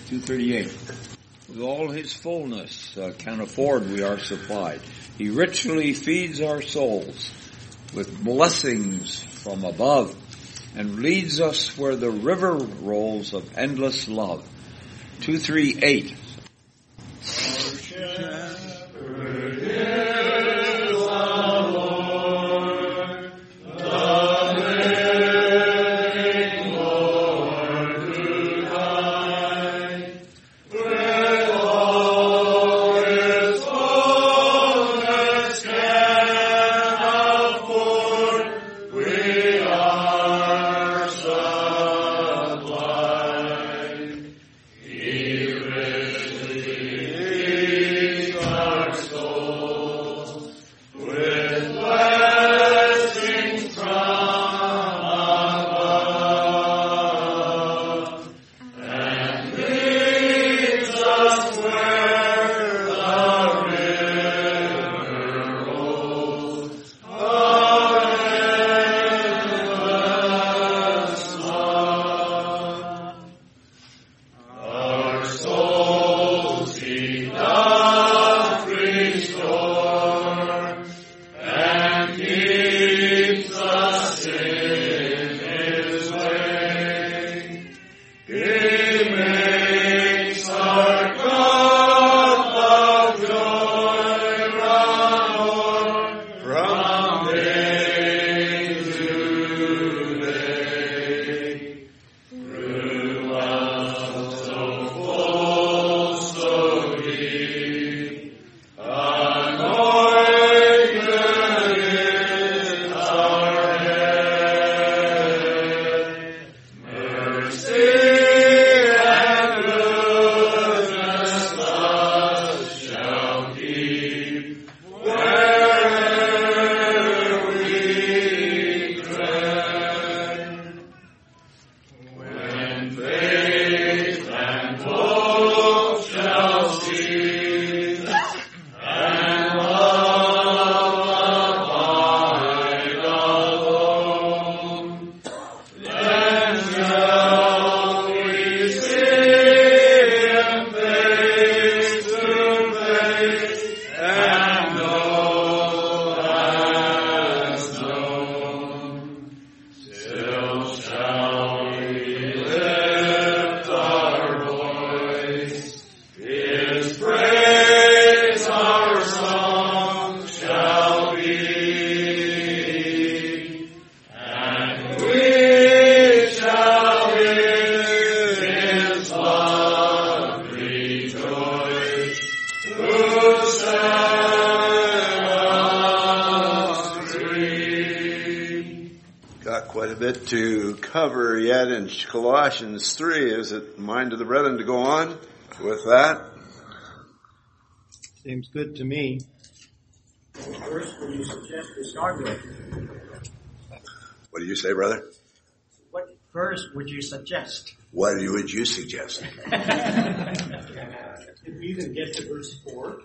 238. With all his fullness can afford we are supplied. He richly feeds our souls with blessings from above and leads us where the river rolls of endless love. 238. To cover yet in Colossians 3. Is it mind of the brethren to go on with that? Seems good to me. Which verse would you suggest we start with? What do you say, brother? What verse would you suggest? What would you suggest? If we even get to verse 4.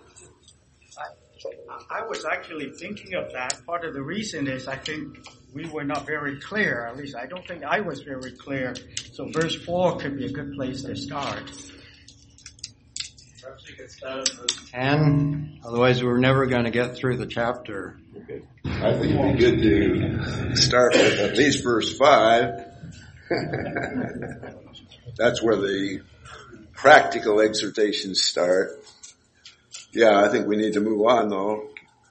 I was actually thinking of that. Part of the reason is I think we were not very clear. At least I don't think I was very clear. So verse 4 could be a good place to start. Perhaps you could start at verse 10. Otherwise we're never going to get through the chapter. Okay. I think it'd be good to start with at least verse 5. That's where the practical exhortations start. Yeah, I think we need to move on though.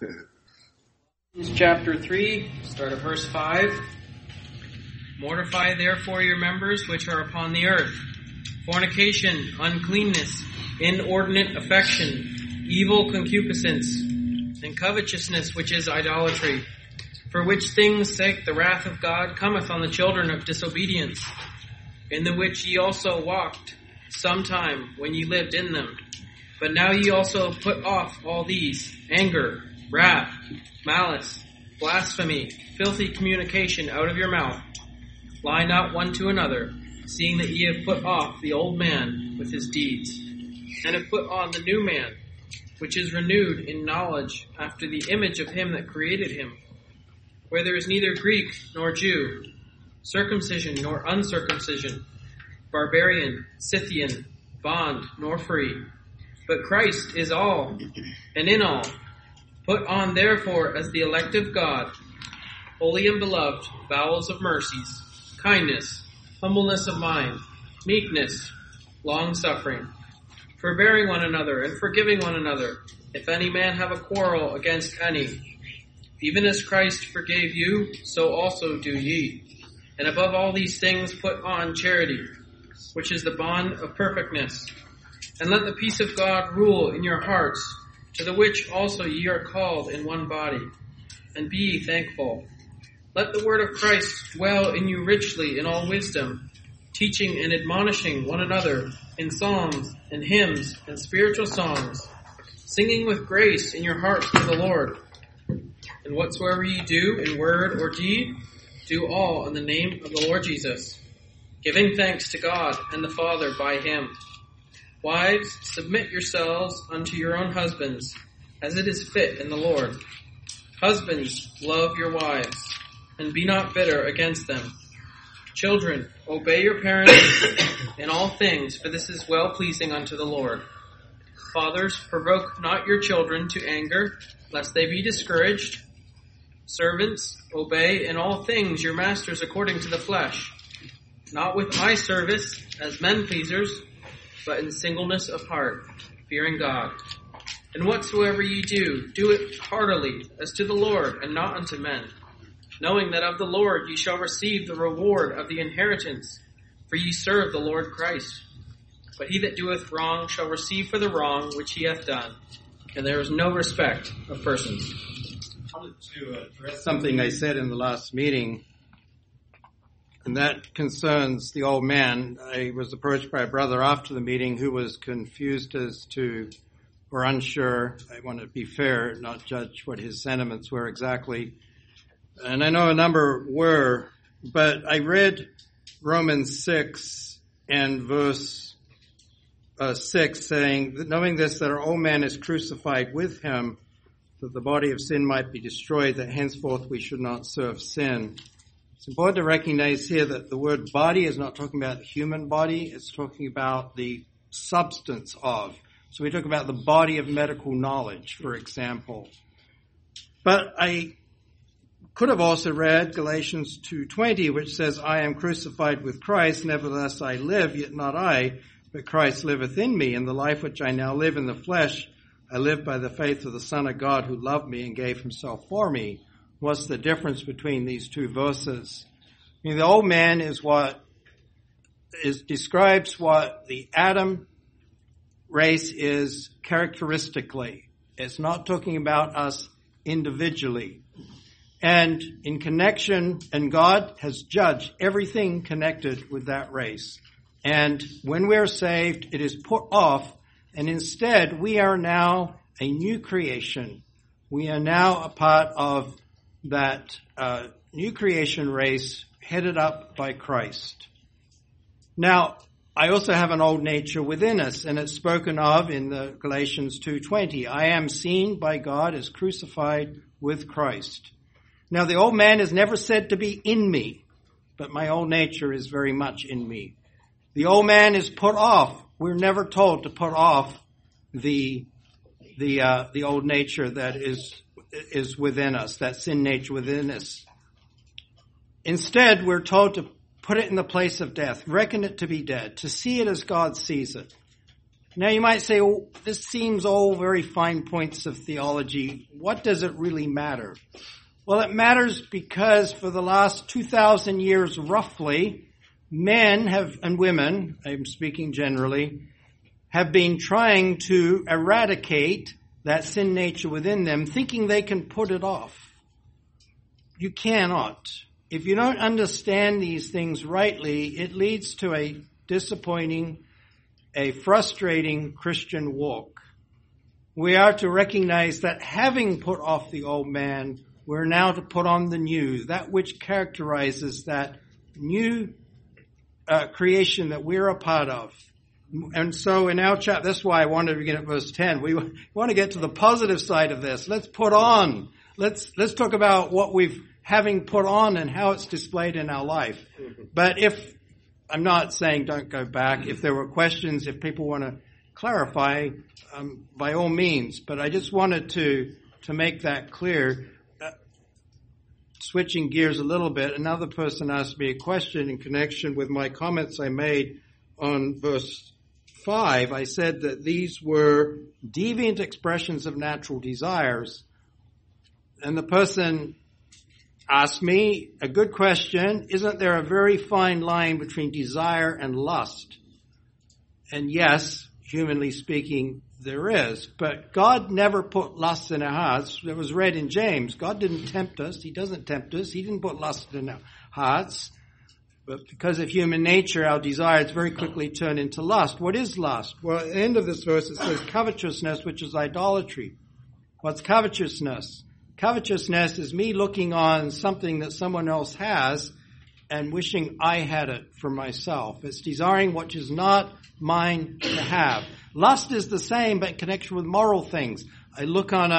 Chapter 3, start at verse 5. Mortify therefore your members which are upon the earth: fornication, uncleanness, inordinate affection, evil concupiscence, and covetousness, which is idolatry. For which things' sake the wrath of God cometh on the children of disobedience, in the which ye also walked sometime when ye lived in them. But now ye also put off all these: anger, wrath, malice, blasphemy, filthy communication out of your mouth. Lie not one to another, seeing that ye have put off the old man with his deeds, and have put on the new man, which is renewed in knowledge after the image of him that created him, where there is neither Greek nor Jew, circumcision nor uncircumcision, barbarian, Scythian, bond nor free, but Christ is all, and in all. Put on therefore as the elect of God, holy and beloved, bowels of mercies, kindness, humbleness of mind, meekness, long-suffering, forbearing one another and forgiving one another, if any man have a quarrel against any. Even as Christ forgave you, so also do ye. And above all these things put on charity, which is the bond of perfectness. And let the peace of God rule in your hearts, to the which also ye are called in one body. And be ye thankful. Let the word of Christ dwell in you richly in all wisdom, teaching and admonishing one another in psalms and hymns and spiritual songs, singing with grace in your hearts to the Lord. And whatsoever ye do in word or deed, do all in the name of the Lord Jesus, giving thanks to God and the Father by him. Wives, submit yourselves unto your own husbands, as it is fit in the Lord. Husbands, love your wives, and be not bitter against them. Children, obey your parents in all things, for this is well-pleasing unto the Lord. Fathers, provoke not your children to anger, lest they be discouraged. Servants, obey in all things your masters according to the flesh, not with eye service as men pleasers, but in singleness of heart, fearing God. And whatsoever ye do, do it heartily, as to the Lord, and not unto men, knowing that of the Lord ye shall receive the reward of the inheritance, for ye serve the Lord Christ. But he that doeth wrong shall receive for the wrong which he hath done, and there is no respect of persons. I wanted to address something I said in the last meeting, and that concerns the old man. I was approached by a brother after the meeting who was confused as to, or unsure. I want to be fair, not judge what his sentiments were exactly. And I know a number were, but I read Romans 6 and verse 6 saying, knowing this, that our old man is crucified with him, that the body of sin might be destroyed, that henceforth we should not serve sin. It's important to recognize here that the word body is not talking about the human body, it's talking about the substance of. So we talk about the body of medical knowledge, for example. But I could have also read Galatians 2:20, which says, I am crucified with Christ, nevertheless I live, yet not I, but Christ liveth in me. And the life which I now live in the flesh, I live by the faith of the Son of God who loved me and gave himself for me. What's the difference between these two verses? I mean, the old man describes what the Adam race is characteristically. It's not talking about us individually. And in connection, and God has judged everything connected with that race. And when we're saved, it is put off, and instead we are now a new creation. We are now a part of that new creation race headed up by Christ. Now, I also have an old nature within us, and it's spoken of in the Galatians 2:20. I am seen by God as crucified with Christ. Now, the old man is never said to be in me, but my old nature is very much in me. The old man is put off. We're never told to put off the old nature that is within us, that sin nature within us. Instead, we're told to put it in the place of death, reckon it to be dead, to see it as God sees it. Now you might say, well, this seems all very fine points of theology. What does it really matter? Well, it matters because for the last 2,000 years, roughly, men and women, I'm speaking generally, have been trying to eradicate that sin nature within them, thinking they can put it off. You cannot. If you don't understand these things rightly, it leads to a disappointing, a frustrating Christian walk. We are to recognize that having put off the old man, we're now to put on the new, that which characterizes that new creation that we're a part of. And so in our chapter, that's why I wanted to begin at verse 10. We want to get to the positive side of this. Let's put on. Let's talk about what having put on and how it's displayed in our life. But if I'm not saying don't go back. If there were questions, if people want to clarify, by all means. But I just wanted to make that clear. Switching gears a little bit, another person asked me a question in connection with my comments I made on verse 5. I said that these were deviant expressions of natural desires. And the person asked me a good question. Isn't there a very fine line between desire and lust? And yes, humanly speaking, there is. But God never put lust in our hearts. It was read in James. God didn't tempt us. He doesn't tempt us. He didn't put lust in our hearts. But because of human nature, our desires very quickly turn into lust. What is lust? Well, at the end of this verse, it says covetousness, which is idolatry. What's covetousness? Covetousness is me looking on something that someone else has and wishing I had it for myself. It's desiring what is not mine to have. Lust is the same, but in connection with moral things. I look on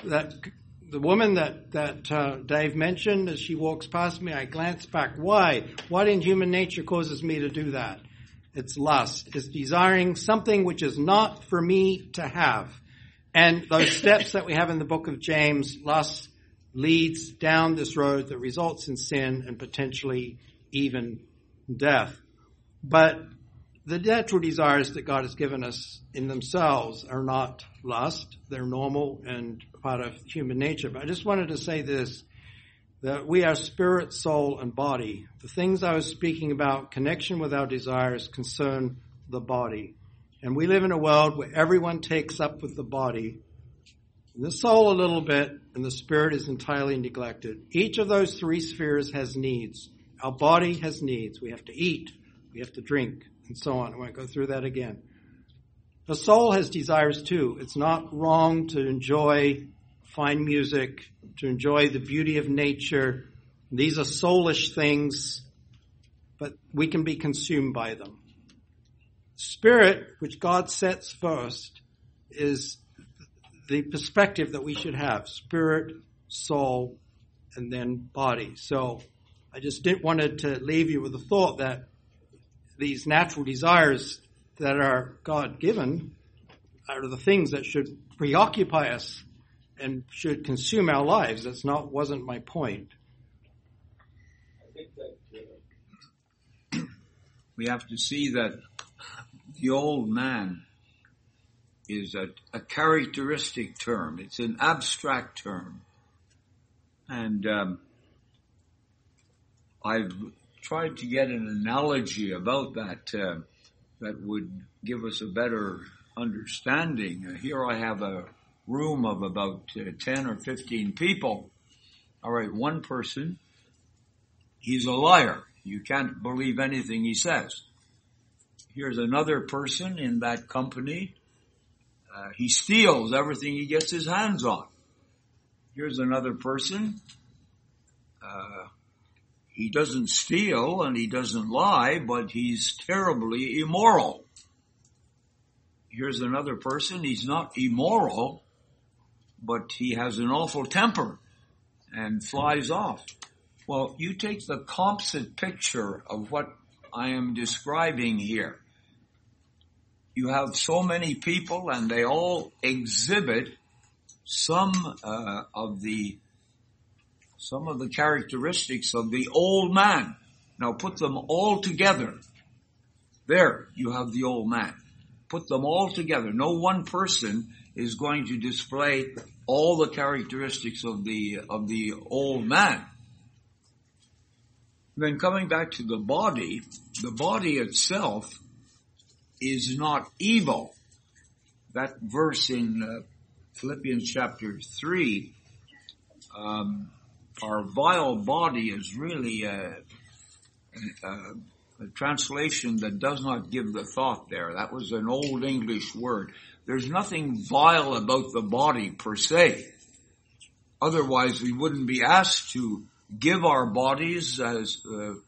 the woman that Dave mentioned as she walks past me. I glance back. Why? What in human nature causes me to do that? It's lust. It's desiring something which is not for me to have. And those steps that we have in the book of James, lust leads down this road that results in sin and potentially even death. But the natural desires that God has given us in themselves are not lust. They're normal and part of human nature. But I just wanted to say this, that we are spirit, soul, and body. The things I was speaking about, connection with our desires, concern the body. And we live in a world where everyone takes up with the body, the soul a little bit, and the spirit is entirely neglected. Each of those three spheres has needs. Our body has needs. We have to eat. We have to drink. And so on. I won't go through that again. The soul has desires too. It's not wrong to enjoy fine music, to enjoy the beauty of nature. These are soulish things, but we can be consumed by them. Spirit, which God sets first, is the perspective that we should have. Spirit, soul, and then body. So I just wanted to leave you with the thought that these natural desires that are God-given are the things that should preoccupy us and should consume our lives. Wasn't my point. I think that we have to see that the old man is a characteristic term. It's an abstract term. And I've tried to get an analogy about that that would give us a better understanding. Here I have a room of about 10 or 15 people. All right, one person, he's a liar. You can't believe anything he says. Here's another person in that company. He steals everything he gets his hands on. Here's another person. He doesn't steal and he doesn't lie, but he's terribly immoral. Here's another person. He's not immoral, but he has an awful temper and flies off. Well, you take the composite picture of what I am describing here. You have so many people and they all exhibit some of the characteristics of the old man. Now put them all together. There you have the old man. Put them all together. No one person is going to display all the characteristics of the old man. Then coming back to the body itself is not evil. That verse in Philippians chapter 3, our vile body is really a translation that does not give the thought there. That was an old English word. There's nothing vile about the body per se. Otherwise we wouldn't be asked to give our bodies as, to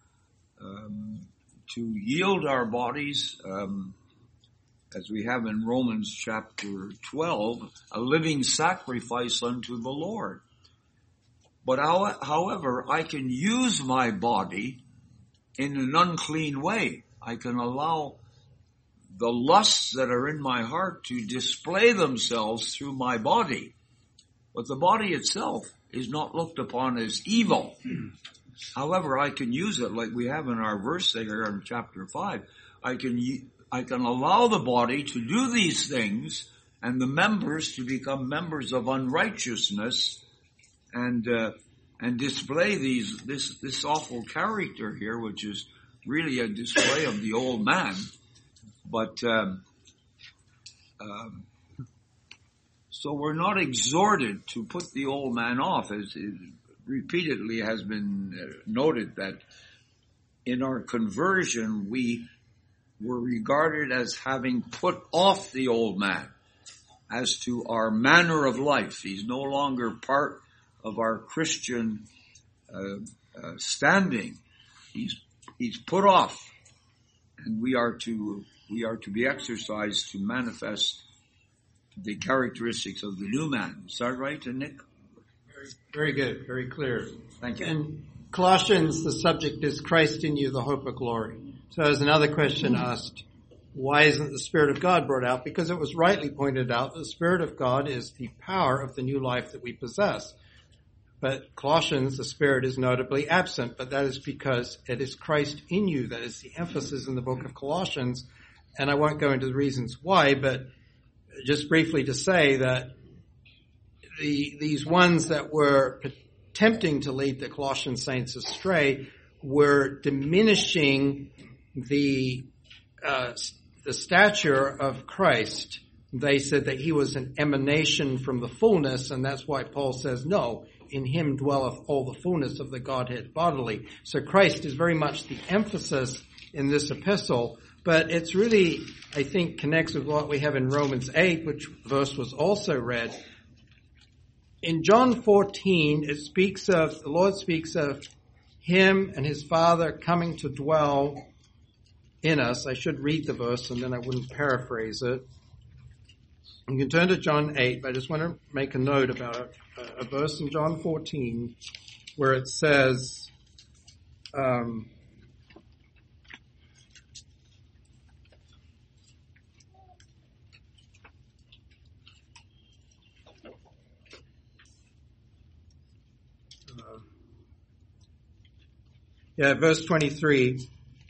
yield our bodies, as we have in Romans chapter 12, a living sacrifice unto the Lord. But however, I can use my body in an unclean way. I can allow the lusts that are in my heart to display themselves through my body. But the body itself is not looked upon as evil. However, I can use it like we have in our verse there in chapter 5. I can allow the body to do these things and the members to become members of unrighteousness and display this awful character here, which is really a display of the old man. But so we're not exhorted to put the old man off, as it repeatedly has been noted that in our conversion we were regarded as having put off the old man as to our manner of life. He's no longer part of our Christian standing. He's put off, and we are to be exercised to manifest the characteristics of the new man. Is that right, Nick? Very good, very clear. Thank you. In Colossians, the subject is Christ in you, the hope of glory. So there's another question asked, why isn't the Spirit of God brought out? Because it was rightly pointed out that the Spirit of God is the power of the new life that we possess. But Colossians, the Spirit is notably absent, but that is because it is Christ in you. That is the emphasis in the book of Colossians. And I won't go into the reasons why, but just briefly to say that these ones that were attempting to lead the Colossian saints astray were diminishing the stature of Christ. They said that he was an emanation from the fullness, and that's why Paul says, no, in him dwelleth all the fullness of the Godhead bodily. So Christ is very much the emphasis in this epistle, but it's really, I think, connects with what we have in Romans 8, which verse was also read. In John 14, the Lord speaks of him and his Father coming to dwell in us. I should read the verse and then I wouldn't paraphrase it. You can turn to John 8, but I just want to make a note about a verse in John 14 where it says, verse 23,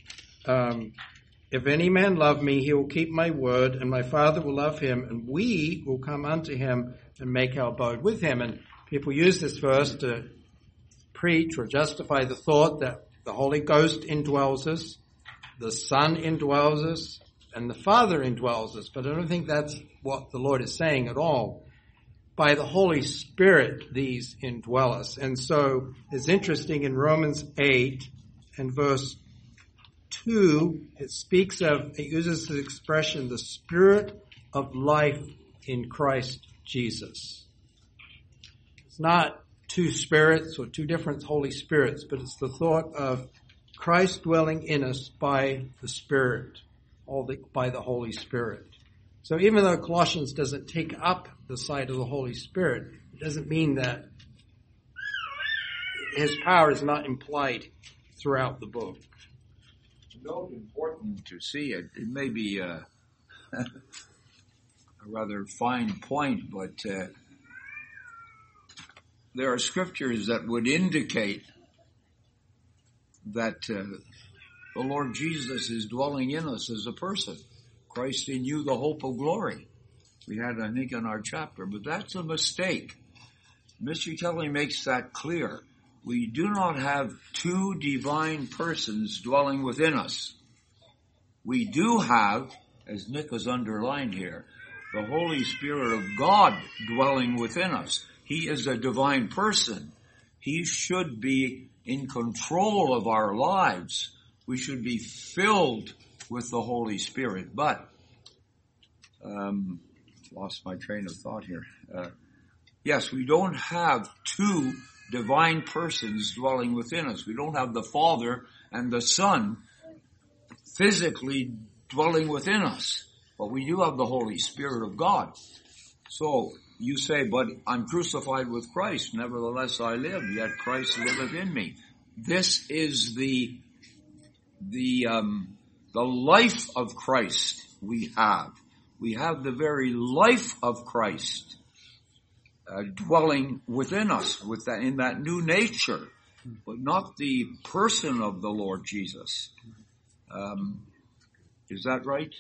if any man love me, he will keep my word, and my Father will love him, and we will come unto him and make our abode with him. And people use this verse to preach or justify the thought that the Holy Ghost indwells us, the Son indwells us, and the Father indwells us. But I don't think that's what the Lord is saying at all. By the Holy Spirit, these indwell us. And so it's interesting in Romans 8 and verse 2, it uses the expression, the Spirit of life in Christ Jesus. It's not two spirits or two different Holy Spirits, but it's the thought of Christ dwelling in us by the Spirit, by the Holy Spirit. So even though Colossians doesn't take up the side of the Holy Spirit, it doesn't mean that his power is not implied throughout the book. Note important to see it. It may be a rather fine point, but there are scriptures that would indicate that the Lord Jesus is dwelling in us as a person. Christ in you, the hope of glory. We had, I think, in our chapter, but that's a mistake. Mr. Kelly makes that clear. We do not have two divine persons dwelling within us. We do have, as Nick has underlined here, the Holy Spirit of God dwelling within us. He is a divine person. He should be in control of our lives. We should be filled with the Holy Spirit. But, lost my train of thought here. Yes, we don't have two divine persons dwelling within us. We don't have the Father and the Son physically dwelling within us. But we do have the Holy Spirit of God. So you say, but I'm crucified with Christ. Nevertheless I live, yet Christ liveth in me. This is the the life of Christ we have. We have the very life of Christ dwelling within us, in that new nature, but not the person of the Lord Jesus. Is that right,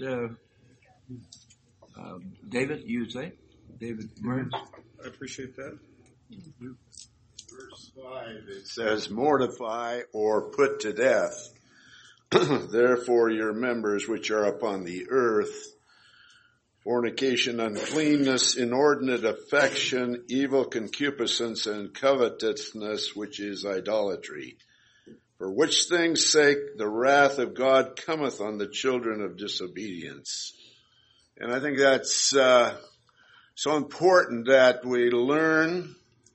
David? You say, David? I appreciate that. Verse 5, it says, mortify or put to death, therefore your members which are upon the earth, fornication, uncleanness, inordinate affection, evil concupiscence, and covetousness, which is idolatry. For which things' sake the wrath of God cometh on the children of disobedience. And I think that's so important that we learn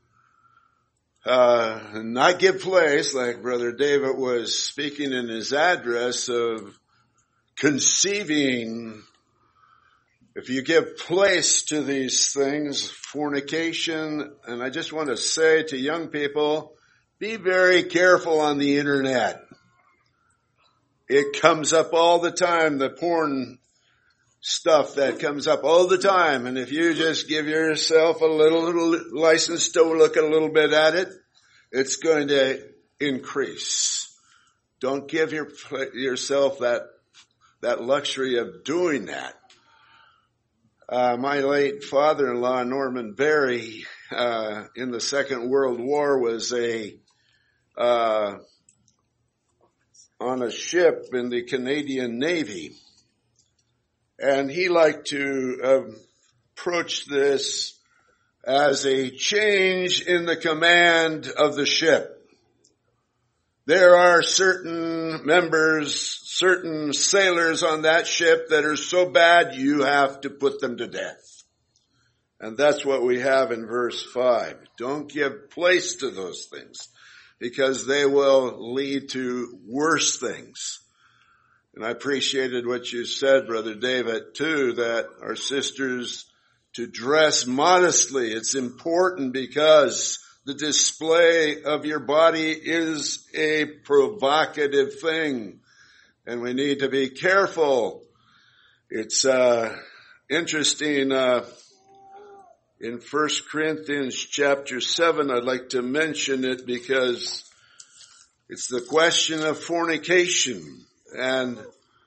and not give place, like Brother David was speaking in his address, of conceiving. If you give place to these things, fornication, and I just want to say to young people, be very careful on the internet. It comes up all the time, the porn stuff that comes up all the time. And if you just give yourself a little license to look a little bit at it, it's going to increase. Don't give yourself that luxury of doing that. My late father-in-law, Norman Berry, in the Second World War was on a ship in the Canadian Navy. And he liked to approach this as a change in the command of the ship. There are certain members, certain sailors on that ship that are so bad you have to put them to death. And that's what we have in verse 5. Don't give place to those things, because they will lead to worse things. And I appreciated what you said, Brother David, too, that our sisters to dress modestly. It's important because the display of your body is a provocative thing, and we need to be careful. It's interesting in 1 Corinthians chapter 7, I'd like to mention it because it's the question of fornication. And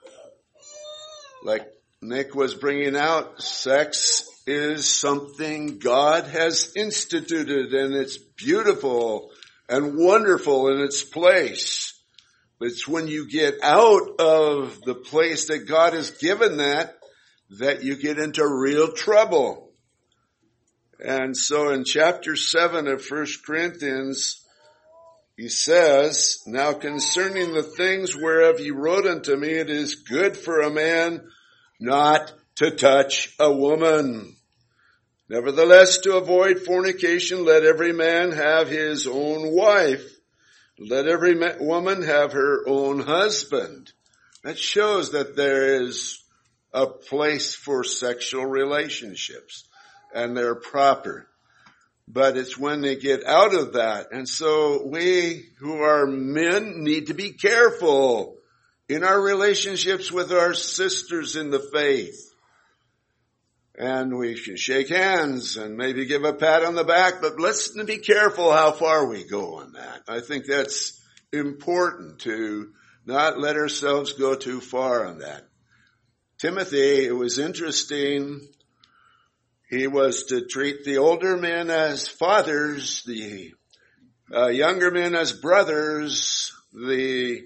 like Nick was bringing out, sex is something God has instituted, and it's beautiful and wonderful in its place. But it's when you get out of the place that God has given that you get into real trouble. And so in chapter 7 of 1 Corinthians, he says, now concerning the things whereof ye wrote unto me, it is good for a man not to touch a woman. Nevertheless, to avoid fornication, let every man have his own wife. Let every woman have her own husband. That shows that there is a place for sexual relationships, and they're proper. But it's when they get out of that. And so we who are men need to be careful in our relationships with our sisters in the faith. And we should shake hands and maybe give a pat on the back, but let's be careful how far we go on that. I think that's important to not let ourselves go too far on that. Timothy, it was interesting. He was to treat the older men as fathers, the younger men as brothers, the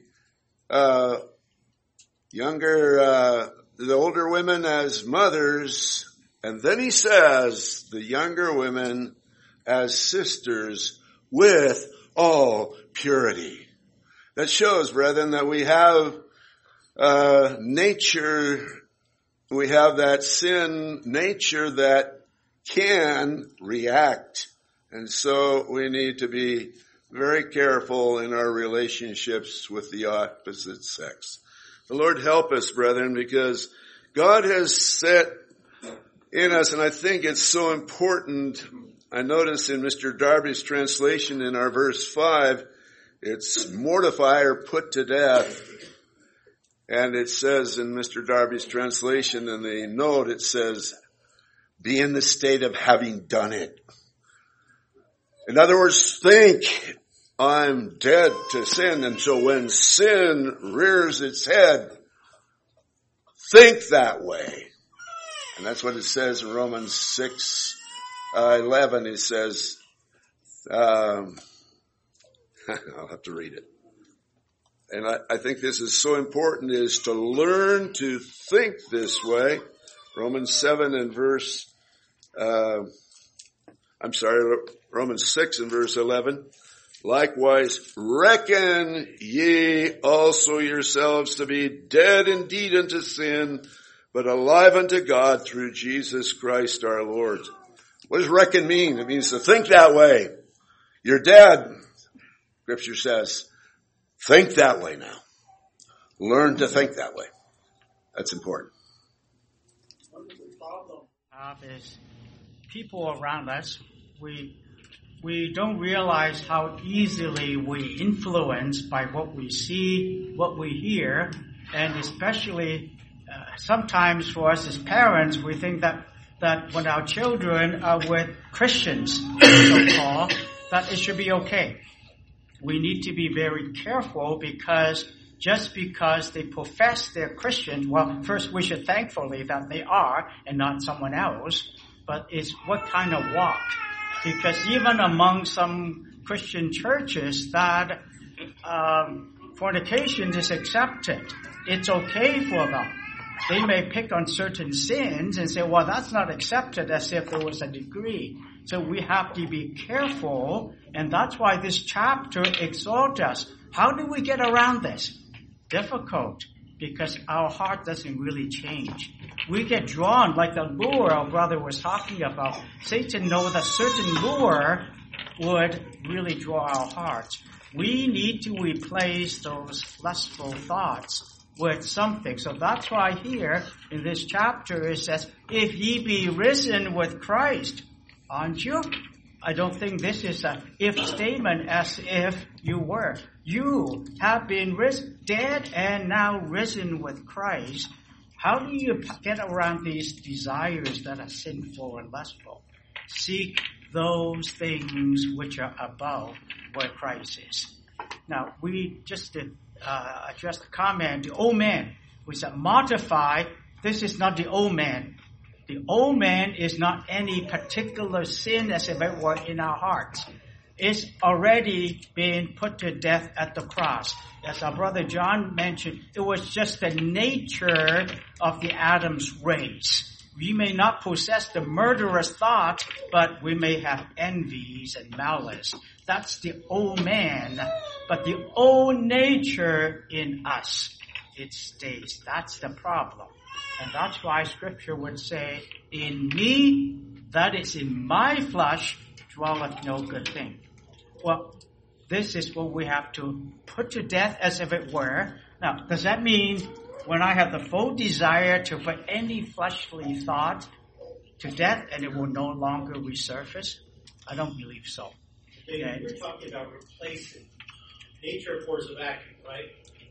older women as mothers, and then he says the younger women as sisters with all purity. That shows, brethren, that we have nature. We have that sin nature that can react. And so we need to be very careful in our relationships with the opposite sex. The Lord help us, brethren, because God has set in us, and I think it's so important. I notice in Mr. Darby's translation in our verse 5, it's mortify or put to death. And it says in Mr. Darby's translation in the note, it says, be in the state of having done it. In other words, think, I'm dead to sin. And so when sin rears its head, think that way. And that's what it says in Romans 6:11. It says, I'll have to read it. And I think this is so important, is to learn to think this way. Romans 7 and verse, Romans 6 and verse 11. Likewise, reckon ye also yourselves to be dead indeed unto sin, but alive unto God through Jesus Christ our Lord. What does reckon mean? It means to think that way. You're dead, Scripture says. Think that way now. Learn to think that way. That's important. One of the problems we have is people around us, we don't realize how easily we influenced by what we see, what we hear, and especially sometimes for us as parents, we think that when our children are with Christians, so-called, that it should be okay. We need to be very careful because just because they profess they're Christians, well, first we should thankfully that they are and not someone else, but it's what kind of walk. Because even among some Christian churches that fornication is accepted. It's okay for them. They may pick on certain sins and say, well, that's not accepted, as if there was a degree. So we have to be careful, and that's why this chapter exhorts us. How do we get around this? Difficult, because our heart doesn't really change. We get drawn, like the lure our brother was talking about. Satan knows a certain lure would really draw our hearts. We need to replace those lustful thoughts with something. So that's why here in this chapter it says, if ye be risen with Christ, aren't you? I don't think this is a if statement as if you were. You have been dead and now risen with Christ. How do you get around these desires that are sinful and lustful? Seek those things which are above where Christ is. Now, we just addressed the comment, the old man. We said, mortify. This is not the old man. The old man is not any particular sin as if it were in our hearts. It's already been put to death at the cross. As our brother John mentioned, it was just the nature of the Adam's race. We may not possess the murderous thought, but we may have envies and malice. That's the old man. But the old nature in us, it stays. That's the problem. And that's why Scripture would say, in me, that is in my flesh, dwelleth no good thing. Well, this is what we have to put to death as if it were. Now, does that mean when I have the full desire to put any fleshly thought to death and it will no longer resurface? I don't believe so. Okay. You're talking about replacing. Nature abhors a vacuum, right?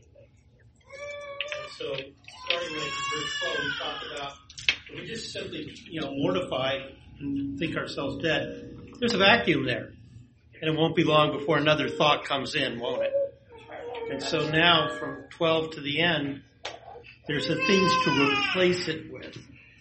And so, starting with verse 12, we talk about, if we just simply, mortify and think ourselves dead, there's a vacuum there. And it won't be long before another thought comes in, won't it? And so now, from 12 to the end, there's the things to replace it with.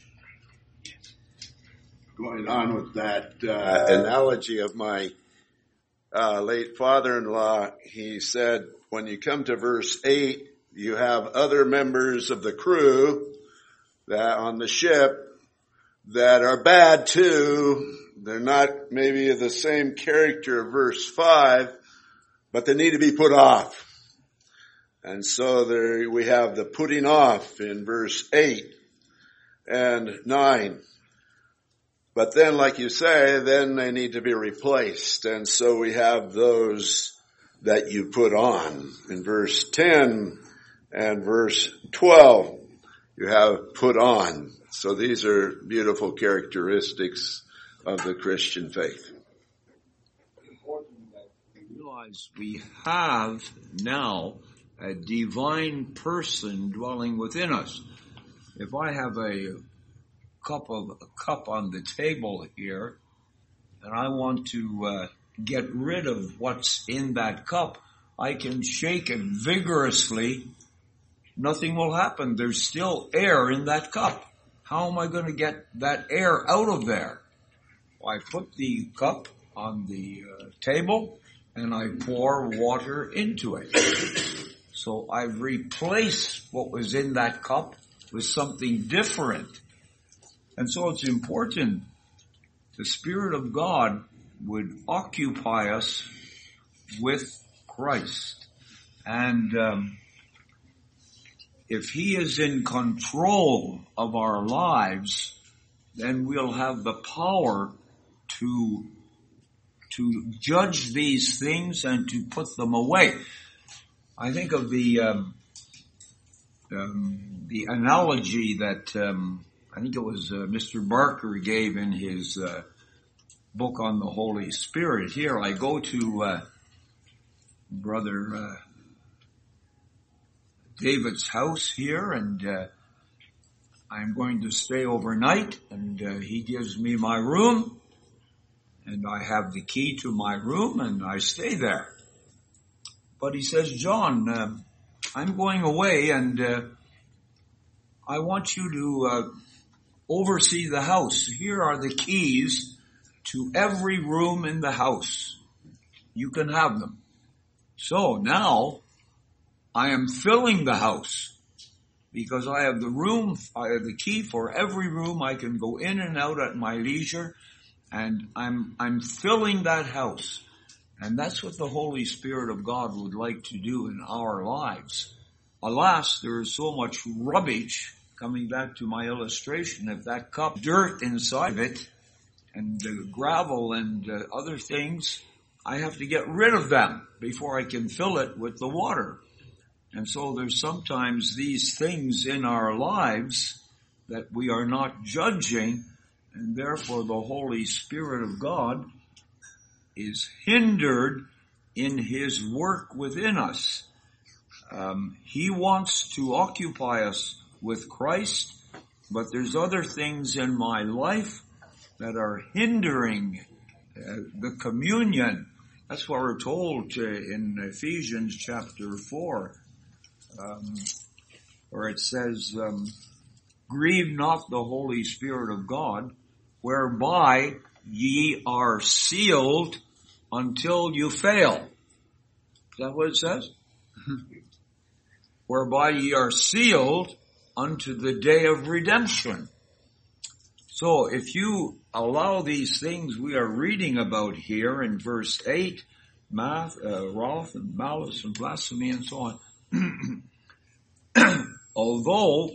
Going on with that analogy of my late father-in-law, he said, when you come to verse 8, you have other members of the crew that on the ship that are bad too. They're not maybe the same character of verse 5, but they need to be put off. And so there we have the putting off in verse 8 and 9. But then, like you say, then they need to be replaced. And so we have those that you put on. In verse 10 and verse 12, you have put on. So these are beautiful characteristics of the Christian faith. Important that we realize we have now a divine person dwelling within us. If I have a cup on the table here, and I want to get rid of what's in that cup, I can shake it vigorously. Nothing will happen. There's still air in that cup. How am I going to get that air out of there? I put the cup on the table and I pour water into it. So I've replaced what was in that cup with something different. And so it's important the Spirit of God would occupy us with Christ. And if He is in control of our lives, then we'll have the power to judge these things and to put them away. I think of the analogy that I think it was Mr. Barker gave in his book on the Holy Spirit. Here I go to Brother David's house here, and I'm going to stay overnight, and he gives me my room, and I have the key to my room, and I stay there. But he says, John, I'm going away, and I want you to oversee the house. Here are the keys to every room in the house. You can have them. So now I am filling the house because I have the key for every room. I can go in and out at my leisure, and I'm filling that house. And that's what the Holy Spirit of God would like to do in our lives. Alas, there is so much rubbish, coming back to my illustration, if that cup, dirt inside of it, and gravel and other things, I have to get rid of them before I can fill it with the water. And so there's sometimes these things in our lives that we are not judging, and therefore the Holy Spirit of God is hindered in His work within us. He wants to occupy us with Christ, but there's other things in my life that are hindering the communion. That's what we're told in Ephesians chapter 4, where it says, grieve not the Holy Spirit of God, whereby ye are sealed until you fail. Is that what it says? Whereby ye are sealed unto the day of redemption. So if you allow these things we are reading about here in verse 8, wrath and malice and blasphemy and so on, although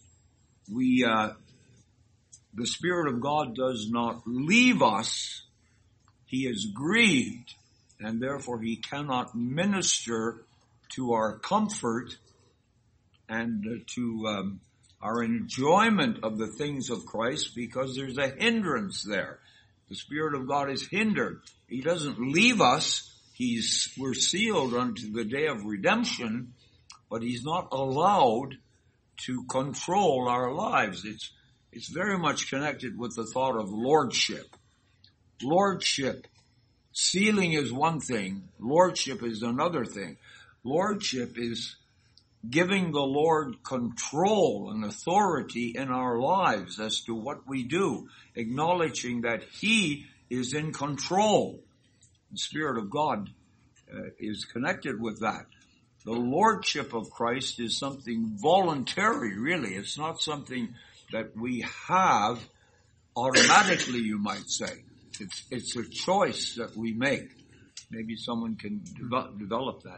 the Spirit of God does not leave us, He is grieved, and therefore He cannot minister to our comfort and to our enjoyment of the things of Christ, because there's a hindrance there. The Spirit of God is hindered. He doesn't leave us. We're sealed unto the day of redemption, but He's not allowed to control our lives. It's very much connected with the thought of lordship. Lordship. Sealing is one thing. Lordship is another thing. Lordship is giving the Lord control and authority in our lives as to what we do, acknowledging that He is in control. The Spirit of God is connected with that. The Lordship of Christ is something voluntary, really. It's not something that we have automatically, you might say. It's a choice that we make. Maybe someone can develop that.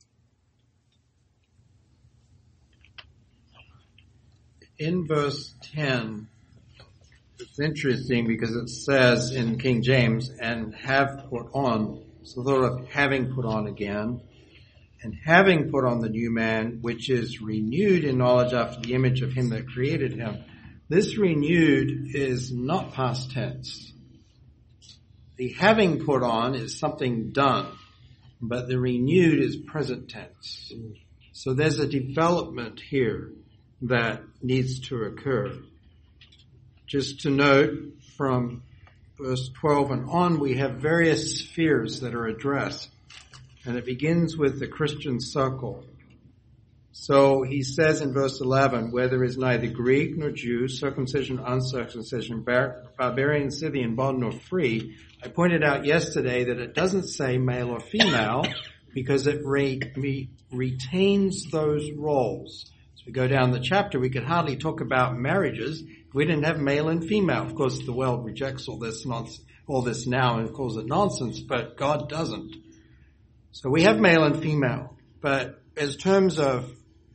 In verse 10, it's interesting because it says in King James, and have put on, so thought of having put on again, and having put on the new man, which is renewed in knowledge after the image of Him that created him. This renewed is not past tense. The having put on is something done, but the renewed is present tense. So there's a development here that needs to occur. Just to note, from verse 12 and on, we have various spheres that are addressed. And it begins with the Christian circle. So he says in verse 11, where there is neither Greek nor Jew, circumcision, uncircumcision, barbarian, Scythian, bond nor free. I pointed out yesterday that it doesn't say male or female because it retains those roles. As we go down the chapter, we could hardly talk about marriages if we didn't have male and female. Of course, the world rejects all this now and calls it nonsense, but God doesn't. So we have male and female, but in terms of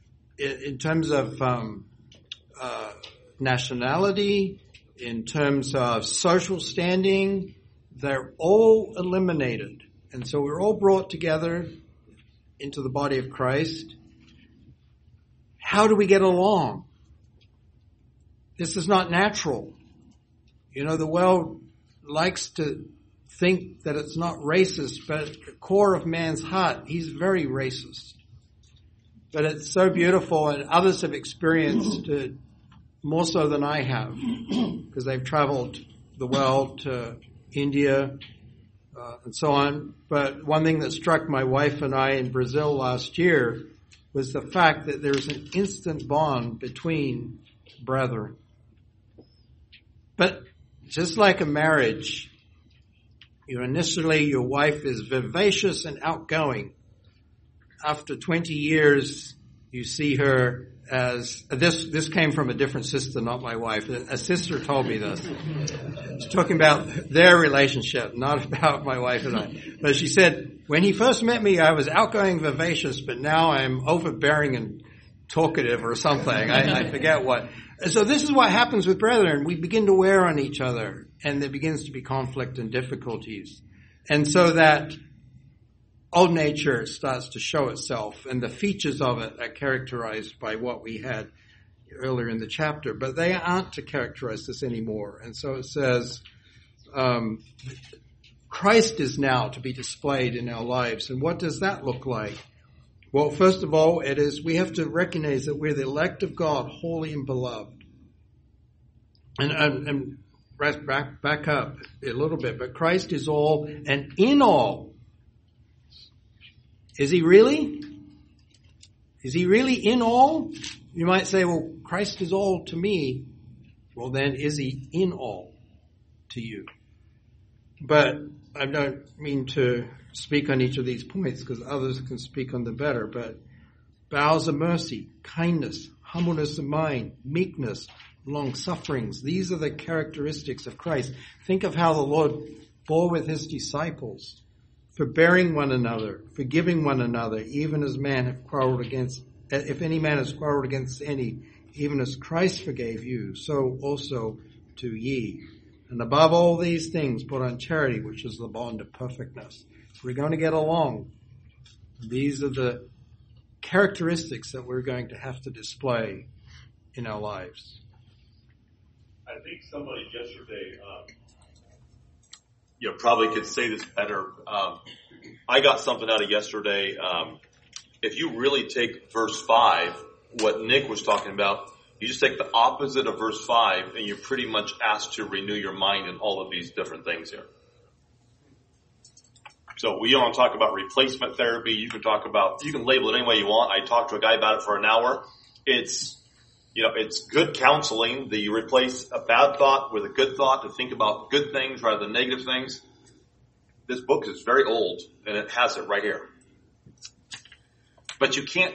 nationality, in terms of social standing, they're all eliminated. And so we're all brought together into the body of Christ. How do we get along? This is not natural. You know, the world likes to think that it's not racist, but at the core of man's heart, he's very racist. But it's so beautiful, and others have experienced it more so than I have, because they've traveled the world to India and so on. But one thing that struck my wife and I in Brazil last year was the fact that there's an instant bond between brethren. But just like a marriage, initially your wife is vivacious and outgoing. After 20 years, you see her as, this came from a different sister, not my wife. A sister told me this. She's talking about their relationship, not about my wife and I. But she said, when he first met me, I was outgoing, vivacious, but now I'm overbearing and talkative or something. I forget what. So this is what happens with brethren. We begin to wear on each other, and there begins to be conflict and difficulties. And so that old nature starts to show itself, and the features of it are characterized by what we had earlier in the chapter, but they aren't to characterize this anymore. And so it says, Christ is now to be displayed in our lives. And what does that look like? Well, first of all, it is, we have to recognize that we're the elect of God, holy and beloved. And back up a little bit, but Christ is all and in all. Is he really? Is he really in all? You might say, well, Christ is all to me. Well, then, is he in all to you? But I don't mean to speak on each of these points because others can speak on them better. But bowels of mercy, kindness, humbleness of mind, meekness, long sufferings. These are the characteristics of Christ. Think of how the Lord bore with his disciples, forbearing one another, forgiving one another, even as man have quarreled against, if any man has quarreled against any, even as Christ forgave you, so also do ye. And above all these things, put on charity, which is the bond of perfectness. If we're going to get along, these are the characteristics that we're going to have to display in our lives. I think somebody yesterday, probably could say this better. I got something out of yesterday. If you really take verse 5, what Nick was talking about, you just take the opposite of verse 5 and you're pretty much asked to renew your mind in all of these different things here. So we want to talk about replacement therapy. You can label it any way you want. I talked to a guy about it for an hour. It's good counseling that you replace a bad thought with a good thought to think about good things rather than negative things. This book is very old and it has it right here. But you can't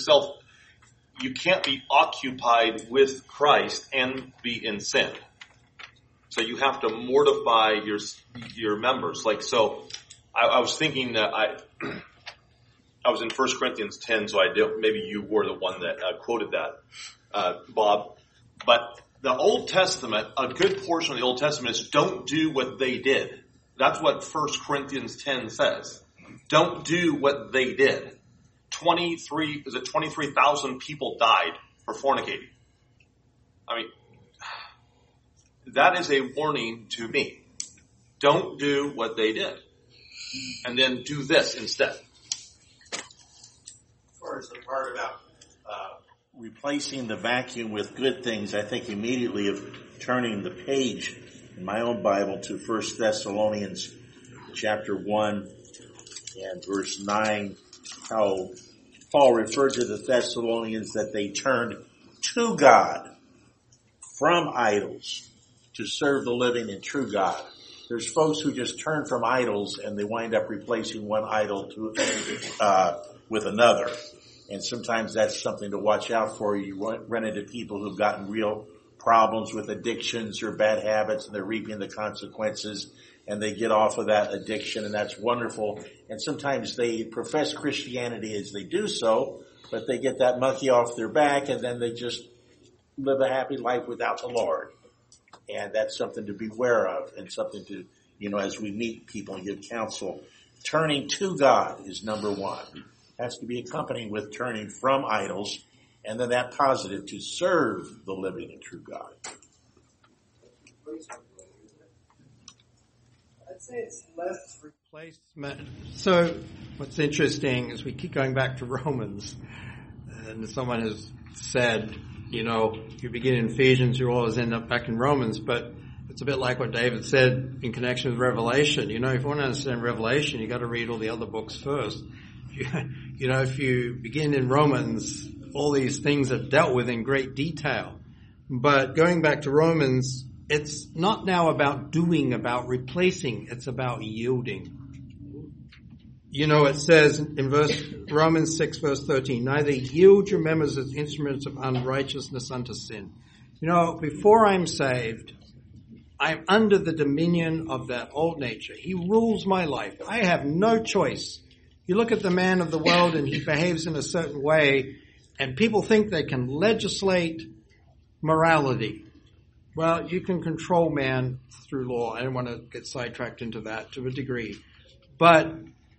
be occupied with Christ and be in sin. So you have to mortify your members. I was thinking that I was in 1 Corinthians 10, so maybe you were the one that quoted that, Bob. But the Old Testament, a good portion of the Old Testament is don't do what they did. That's what 1 Corinthians 10 says. Don't do what they did. 23,000 people died for fornicating. I mean, that is a warning to me. Don't do what they did. And then do this instead. For far as the part about replacing the vacuum with good things, I think immediately of turning the page in my own Bible to 1 Thessalonians chapter 1 and verse 9, how Paul referred to the Thessalonians that they turned to God from idols to serve the living and true God. There's folks who just turn from idols and they wind up replacing one idol with another. And sometimes that's something to watch out for. You run into people who've gotten real problems with addictions or bad habits, and they're reaping the consequences, and they get off of that addiction, and that's wonderful. And sometimes they profess Christianity as they do so, but they get that monkey off their back, and then they just live a happy life without the Lord. And that's something to beware of, and something to, as we meet people and give counsel. Turning to God is number one. Has to be accompanied with turning from idols, and then that positive to serve the living and true God. I'd say it's less replacement. So what's interesting is we keep going back to Romans, and someone has said, you begin in Ephesians, you always end up back in Romans, but it's a bit like what David said in connection with Revelation. If you want to understand Revelation, you've got to read all the other books first. If you begin in Romans, all these things are dealt with in great detail. But going back to Romans, it's not now about doing, about replacing. It's about yielding. It says in Romans 6 verse 13, neither yield your members as instruments of unrighteousness unto sin. Before I'm saved, I'm under the dominion of that old nature. He rules my life. I have no choice. You look at the man of the world and he behaves in a certain way, and people think they can legislate morality. Well, you can control man through law. I don't want to get sidetracked into that to a degree. But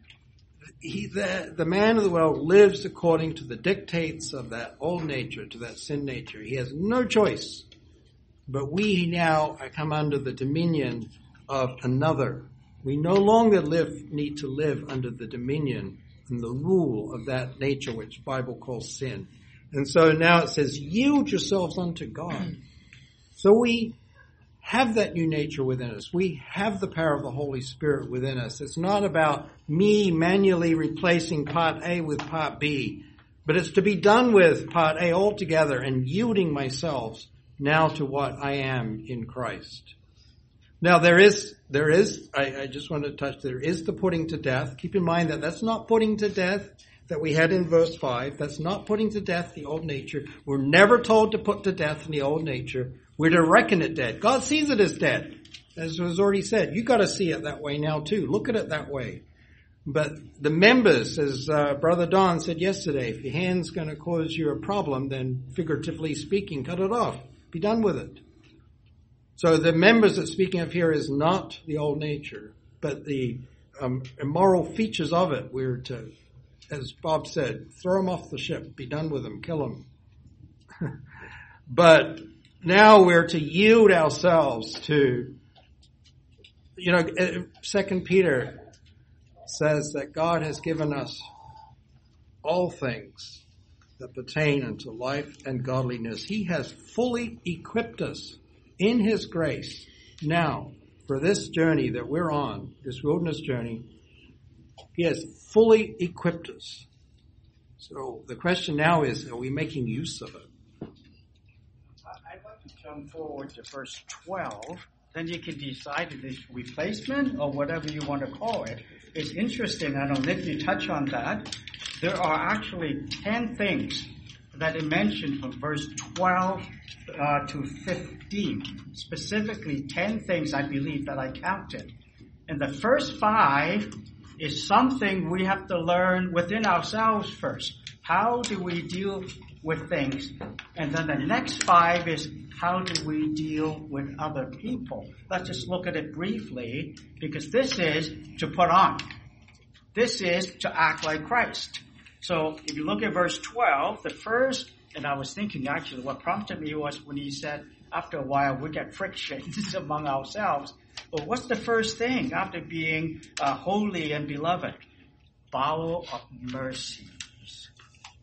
the man of the world lives according to the dictates of that old nature, to that sin nature. He has no choice. But we now come under the dominion of another. We no longer need to live under the dominion and the rule of that nature which the Bible calls sin. And so now it says, yield yourselves unto God. So we have that new nature within us. We have the power of the Holy Spirit within us. It's not about me manually replacing part A with part B, but it's to be done with part A altogether and yielding myself now to what I am in Christ. Now there is, I just want to touch, there is the putting to death. Keep in mind that that's not putting to death that we had in verse 5. That's not putting to death the old nature. We're never told to put to death the old nature. We're to reckon it dead. God sees it as dead. As was already said, you got to see it that way now too. Look at it that way. But the members, as Brother Don said yesterday, if your hand's going to cause you a problem, then figuratively speaking, cut it off. Be done with it. So the members that's speaking of here is not the old nature, but the immoral features of it. We're to, as Bob said, throw them off the ship, be done with them, kill them. But now we're to yield ourselves to, 2 Peter says that God has given us all things that pertain unto life and godliness. He has fully equipped us in His grace now for this journey that we're on, this wilderness journey. He has fully equipped us. So the question now is, are we making use of it? I'd like to jump forward to verse 12. Then you can decide if it's replacement or whatever you want to call it. It's interesting, I don't know if you touch on that. There are actually 10 things that it mentioned from verse 12 to 15. Specifically 10 things I believe that I counted. And the first 5 is something we have to learn within ourselves first. How do we deal with things? And then the next 5 is how do we deal with other people? Let's just look at it briefly, because this is to put on. This is to act like Christ. So if you look at verse 12, the first, and I was thinking actually what prompted me was when he said after a while we get frictions among ourselves. Well, what's the first thing after being holy and beloved? Bowel of mercies.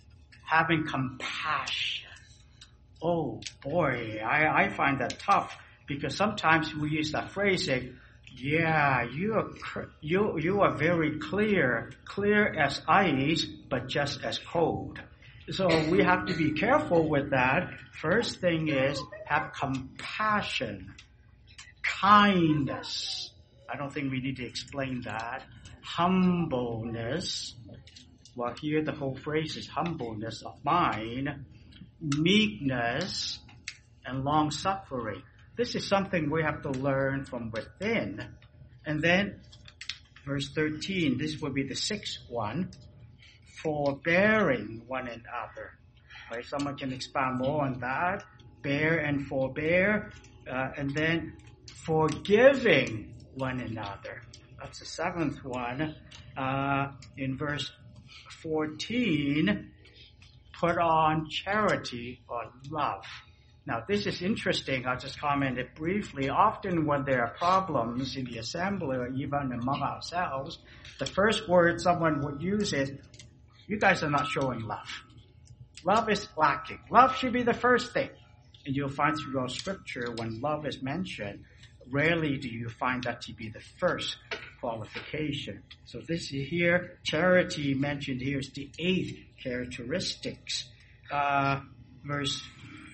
having compassion. Oh boy, I find that tough because sometimes we use that phrase saying, yeah, you are very clear as ice, but just as cold. So we have to be careful with that. First thing is have compassion, kindness. I don't think we need to explain that. Humbleness. Well, here the whole phrase is humbleness of mind, meekness, and long-suffering. This is something we have to learn from within. And then, verse 13, this will be the sixth one, forbearing one another. Right? Someone can expound more on that. Bear and forbear. And then, forgiving one another. That's the seventh one. In verse 14, put on charity or love. Now, this is interesting. I'll just comment it briefly. Often when there are problems in the assembly or even among ourselves, the first word someone would use is, you guys are not showing love. Love is lacking. Love should be the first thing. And you'll find throughout Scripture, when love is mentioned, rarely do you find that to be the first qualification. So this is here, charity mentioned here is the eighth characteristics. Verse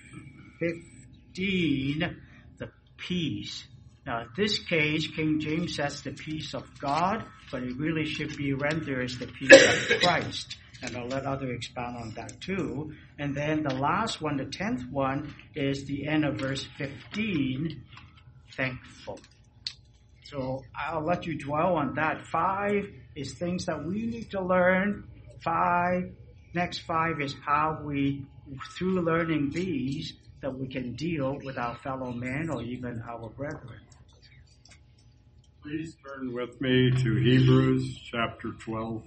15, the peace. Now, in this case, King James says the peace of God, but it really should be rendered as the peace of Christ. And I'll let others expound on that too. And then the last one, the 10th one, is the end of verse 15, thankful. So I'll let you dwell on that. 5 is things that we need to learn. Next 5 is how we, through learning these, that we can deal with our fellow men or even our brethren. Please turn with me to Hebrews chapter 12.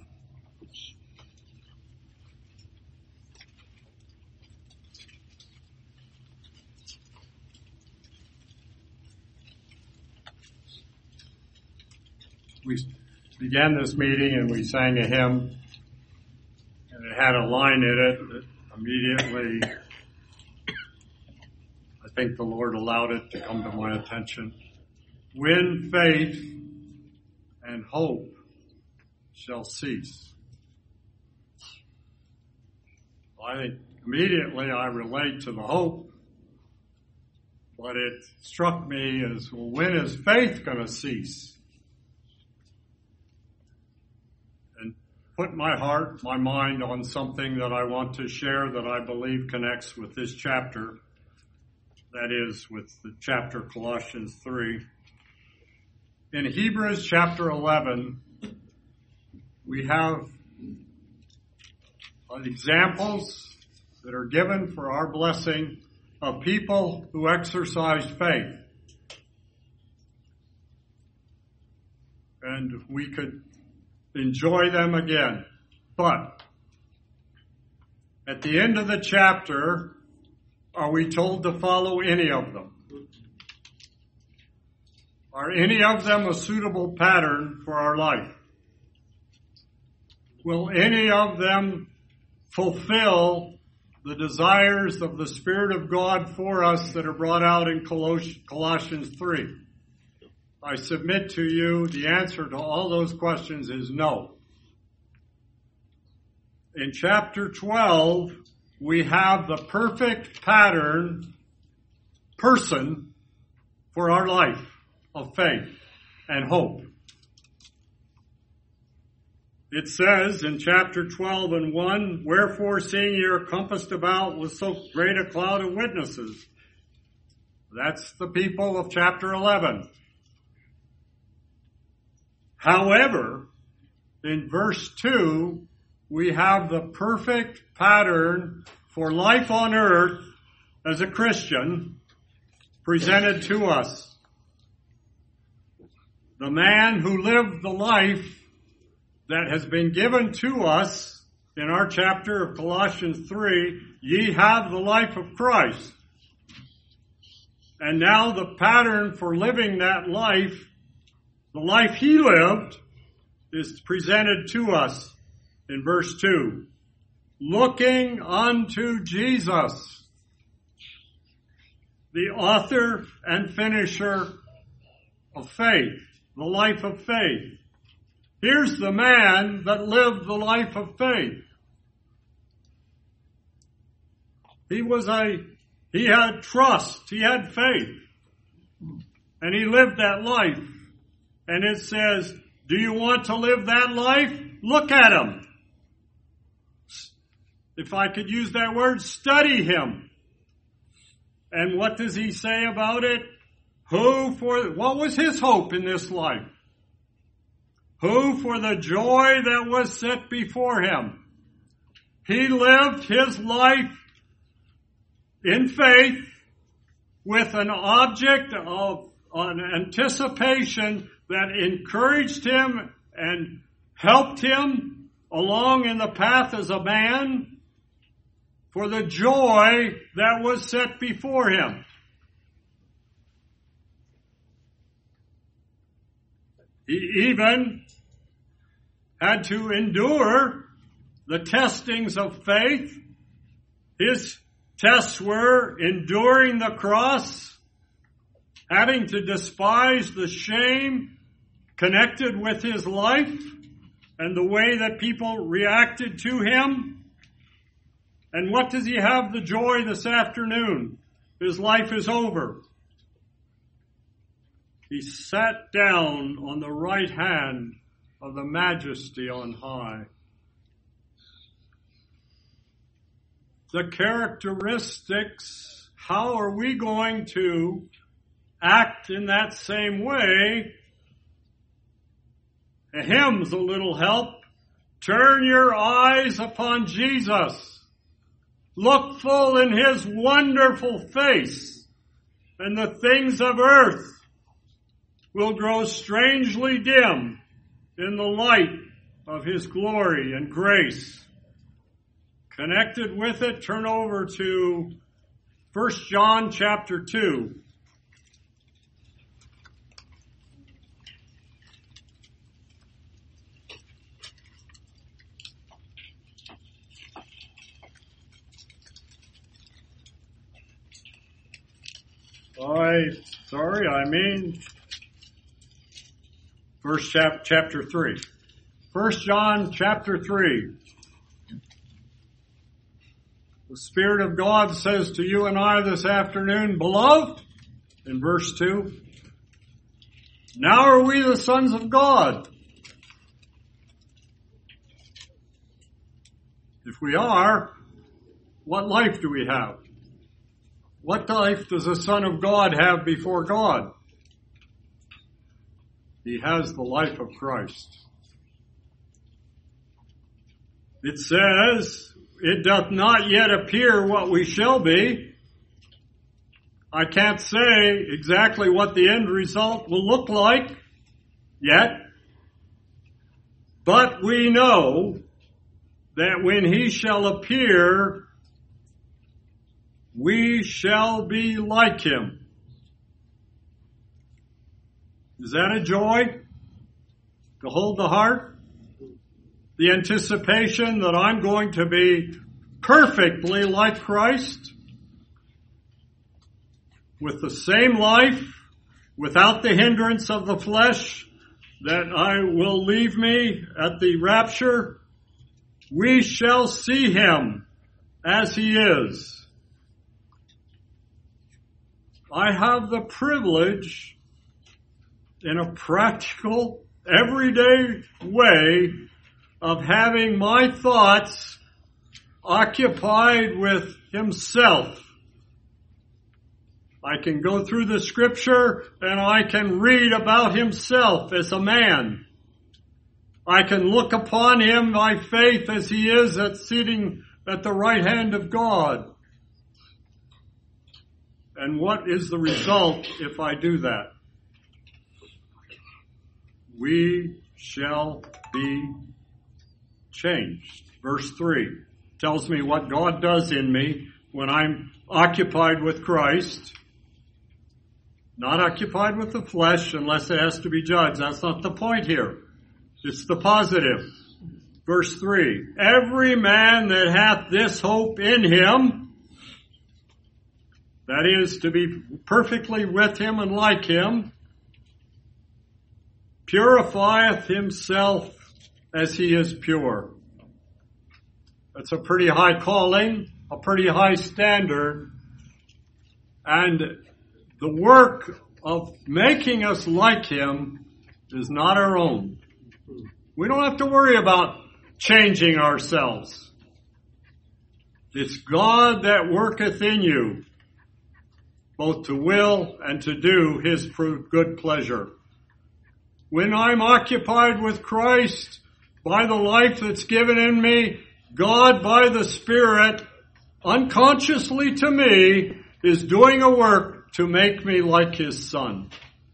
We began this meeting and we sang a hymn, and it had a line in it that immediately, I think the Lord allowed it to come to my attention. When faith and hope shall cease. I think immediately I relate to the hope, but it struck me as, well, when is faith going to cease? And put my heart, my mind on something that I want to share that I believe connects with this chapter. That is, with the chapter Colossians 3. In Hebrews chapter 11, we have examples that are given for our blessing of people who exercised faith. And we could enjoy them again. But at the end of the chapter, are we told to follow any of them? Are any of them a suitable pattern for our life? Will any of them fulfill the desires of the Spirit of God for us that are brought out in Colossians 3? I submit to you the answer to all those questions is no. In chapter 12, we have the perfect person for our life of faith and hope. It says in chapter 12 and 1, wherefore seeing ye are compassed about with so great a cloud of witnesses. That's the people of chapter 11. However, in verse 2, we have the perfect pattern for life on earth as a Christian presented to us. The man who lived the life that has been given to us in our chapter of Colossians 3, ye have the life of Christ. And now the pattern for living that life, the life he lived, is presented to us in verse 2. looking unto Jesus, the author and finisher of faith, the life of faith. Here's the man that lived the life of faith. He had trust, he had faith, and he lived that life. And it says, do you want to live that life? Look at him. If I could use that word, study him. And what does he say about it? What was his hope in this life? Who for the joy that was set before him. He lived his life in faith with an object of an anticipation that encouraged him and helped him along in the path as a man for the joy that was set before him. He even had to endure the testings of faith. His tests were enduring the cross, having to despise the shame connected with his life and the way that people reacted to him. And what does he have the joy this afternoon? His life is over. He sat down on the right hand of the Majesty on high. The characteristics, how are we going to act in that same way? A hymn's a little help. Turn your eyes upon Jesus. Look full in his wonderful face, and the things of earth will grow strangely dim in the light of his glory and grace. Connected with it, turn over to 1 John chapter 2. Chapter 3. 1 John chapter 3. The Spirit of God says to you and I this afternoon, beloved, in verse 2, now are we the sons of God. If we are, what life do we have? What life does a son of God have before God? He has the life of Christ. It says, it doth not yet appear what we shall be. I can't say exactly what the end result will look like yet. But we know that when he shall appear, we shall be like him. Is that a joy to hold the heart? The anticipation that I'm going to be perfectly like Christ, with the same life, without the hindrance of the flesh that I will leave me at the rapture. We shall see him as he is. I have the privilege in a practical, everyday way of having my thoughts occupied with himself. I can go through the scripture and I can read about himself as a man. I can look upon him by faith as he is sitting at the right hand of God. And what is the result if I do that? We shall be changed. Verse 3 tells me what God does in me when I'm occupied with Christ, not occupied with the flesh unless it has to be judged. That's not the point here. It's the positive. Verse 3, every man that hath this hope in him, that is, to be perfectly with him and like him, purifieth himself as he is pure. That's a pretty high calling, a pretty high standard, and the work of making us like him is not our own. We don't have to worry about changing ourselves. It's God that worketh in you, both to will and to do his good pleasure. When I'm occupied with Christ, by the life that's given in me, God, by the Spirit, unconsciously to me, is doing a work to make me like his Son.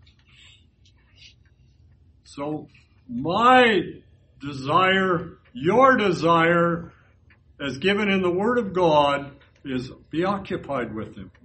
So my desire, your desire, as given in the Word of God, is be occupied with him.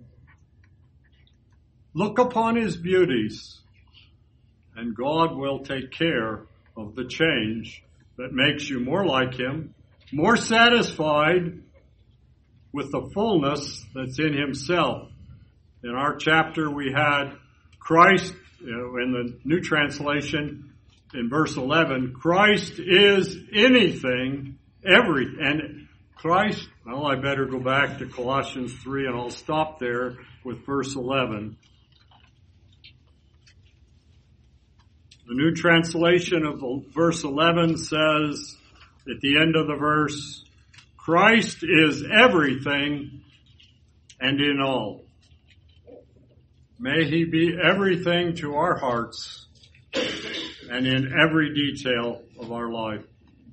Look upon his beauties, and God will take care of the change that makes you more like him, more satisfied with the fullness that's in himself. In our chapter we had Christ, in the New Translation, in verse 11, Christ is anything, and Christ, well, I better go back to Colossians 3 and I'll stop there with verse 11. The New Translation of verse 11 says, at the end of the verse, Christ is everything and in all. May he be everything to our hearts and in every detail of our life.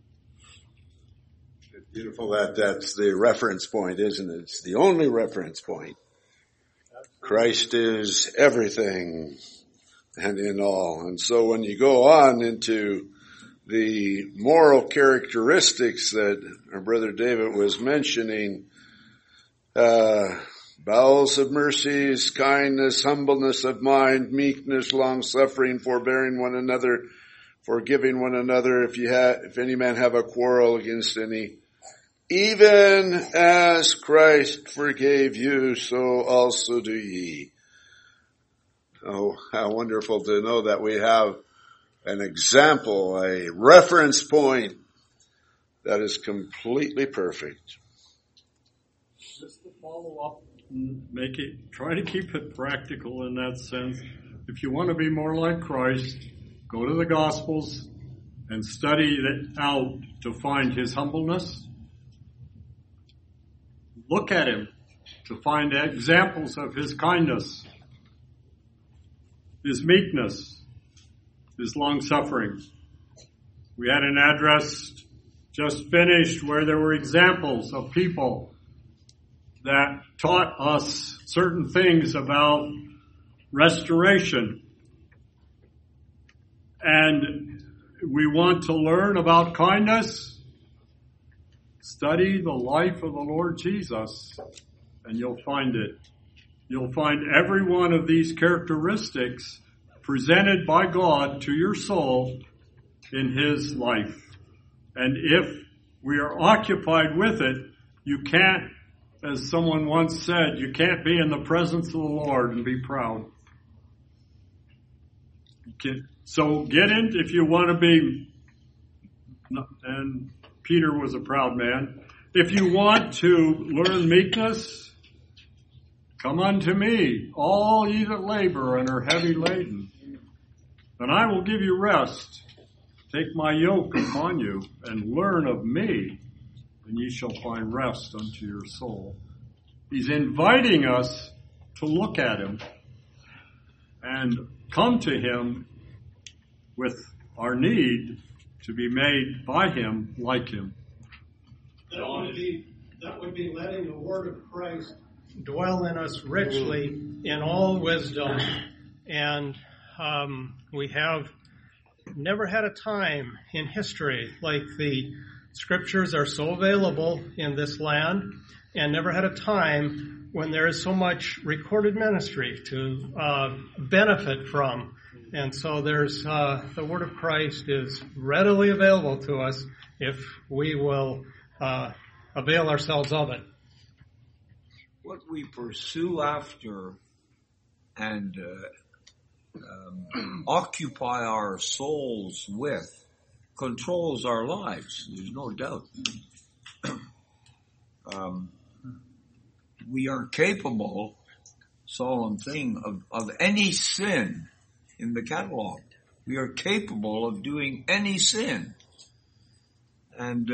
It's beautiful that's the reference point, isn't it? It's the only reference point. Christ is everything and in all. And so when you go on into the moral characteristics that our brother David was mentioning, bowels of mercies, kindness, humbleness of mind, meekness, long-suffering, forbearing one another, forgiving one another, if any man have a quarrel against any, even as Christ forgave you, so also do ye. Oh, how wonderful to know that we have an example, a reference point that is completely perfect. Just to follow up and try to keep it practical in that sense. If you want to be more like Christ, go to the Gospels and study it out to find his humbleness. Look at him to find examples of his kindness, his meekness, his long-suffering. We had an address just finished where there were examples of people that taught us certain things about restoration. And we want to learn about kindness. Study the life of the Lord Jesus, and you'll find it. You'll find every one of these characteristics presented by God to your soul in his life. And if we are occupied with it, you can't, as someone once said, you can't be in the presence of the Lord and be proud. So get in, if you want to be, and Peter was a proud man, if you want to learn meekness, come unto me, all ye that labor and are heavy laden, and I will give you rest. Take my yoke upon you and learn of me, and ye shall find rest unto your soul. He's inviting us to look at him and come to him with our need to be made by him like him. That would be letting the word of Christ dwell in us richly in all wisdom. And we have never had a time in history like the scriptures are so available in this land, and never had a time when there is so much recorded ministry to benefit from. And so there's, the Word of Christ is readily available to us if we will, avail ourselves of it. What we pursue after and occupy our souls with controls our lives. There's no doubt. We are capable, solemn thing, of any sin in the catalog. We are capable of doing any sin. And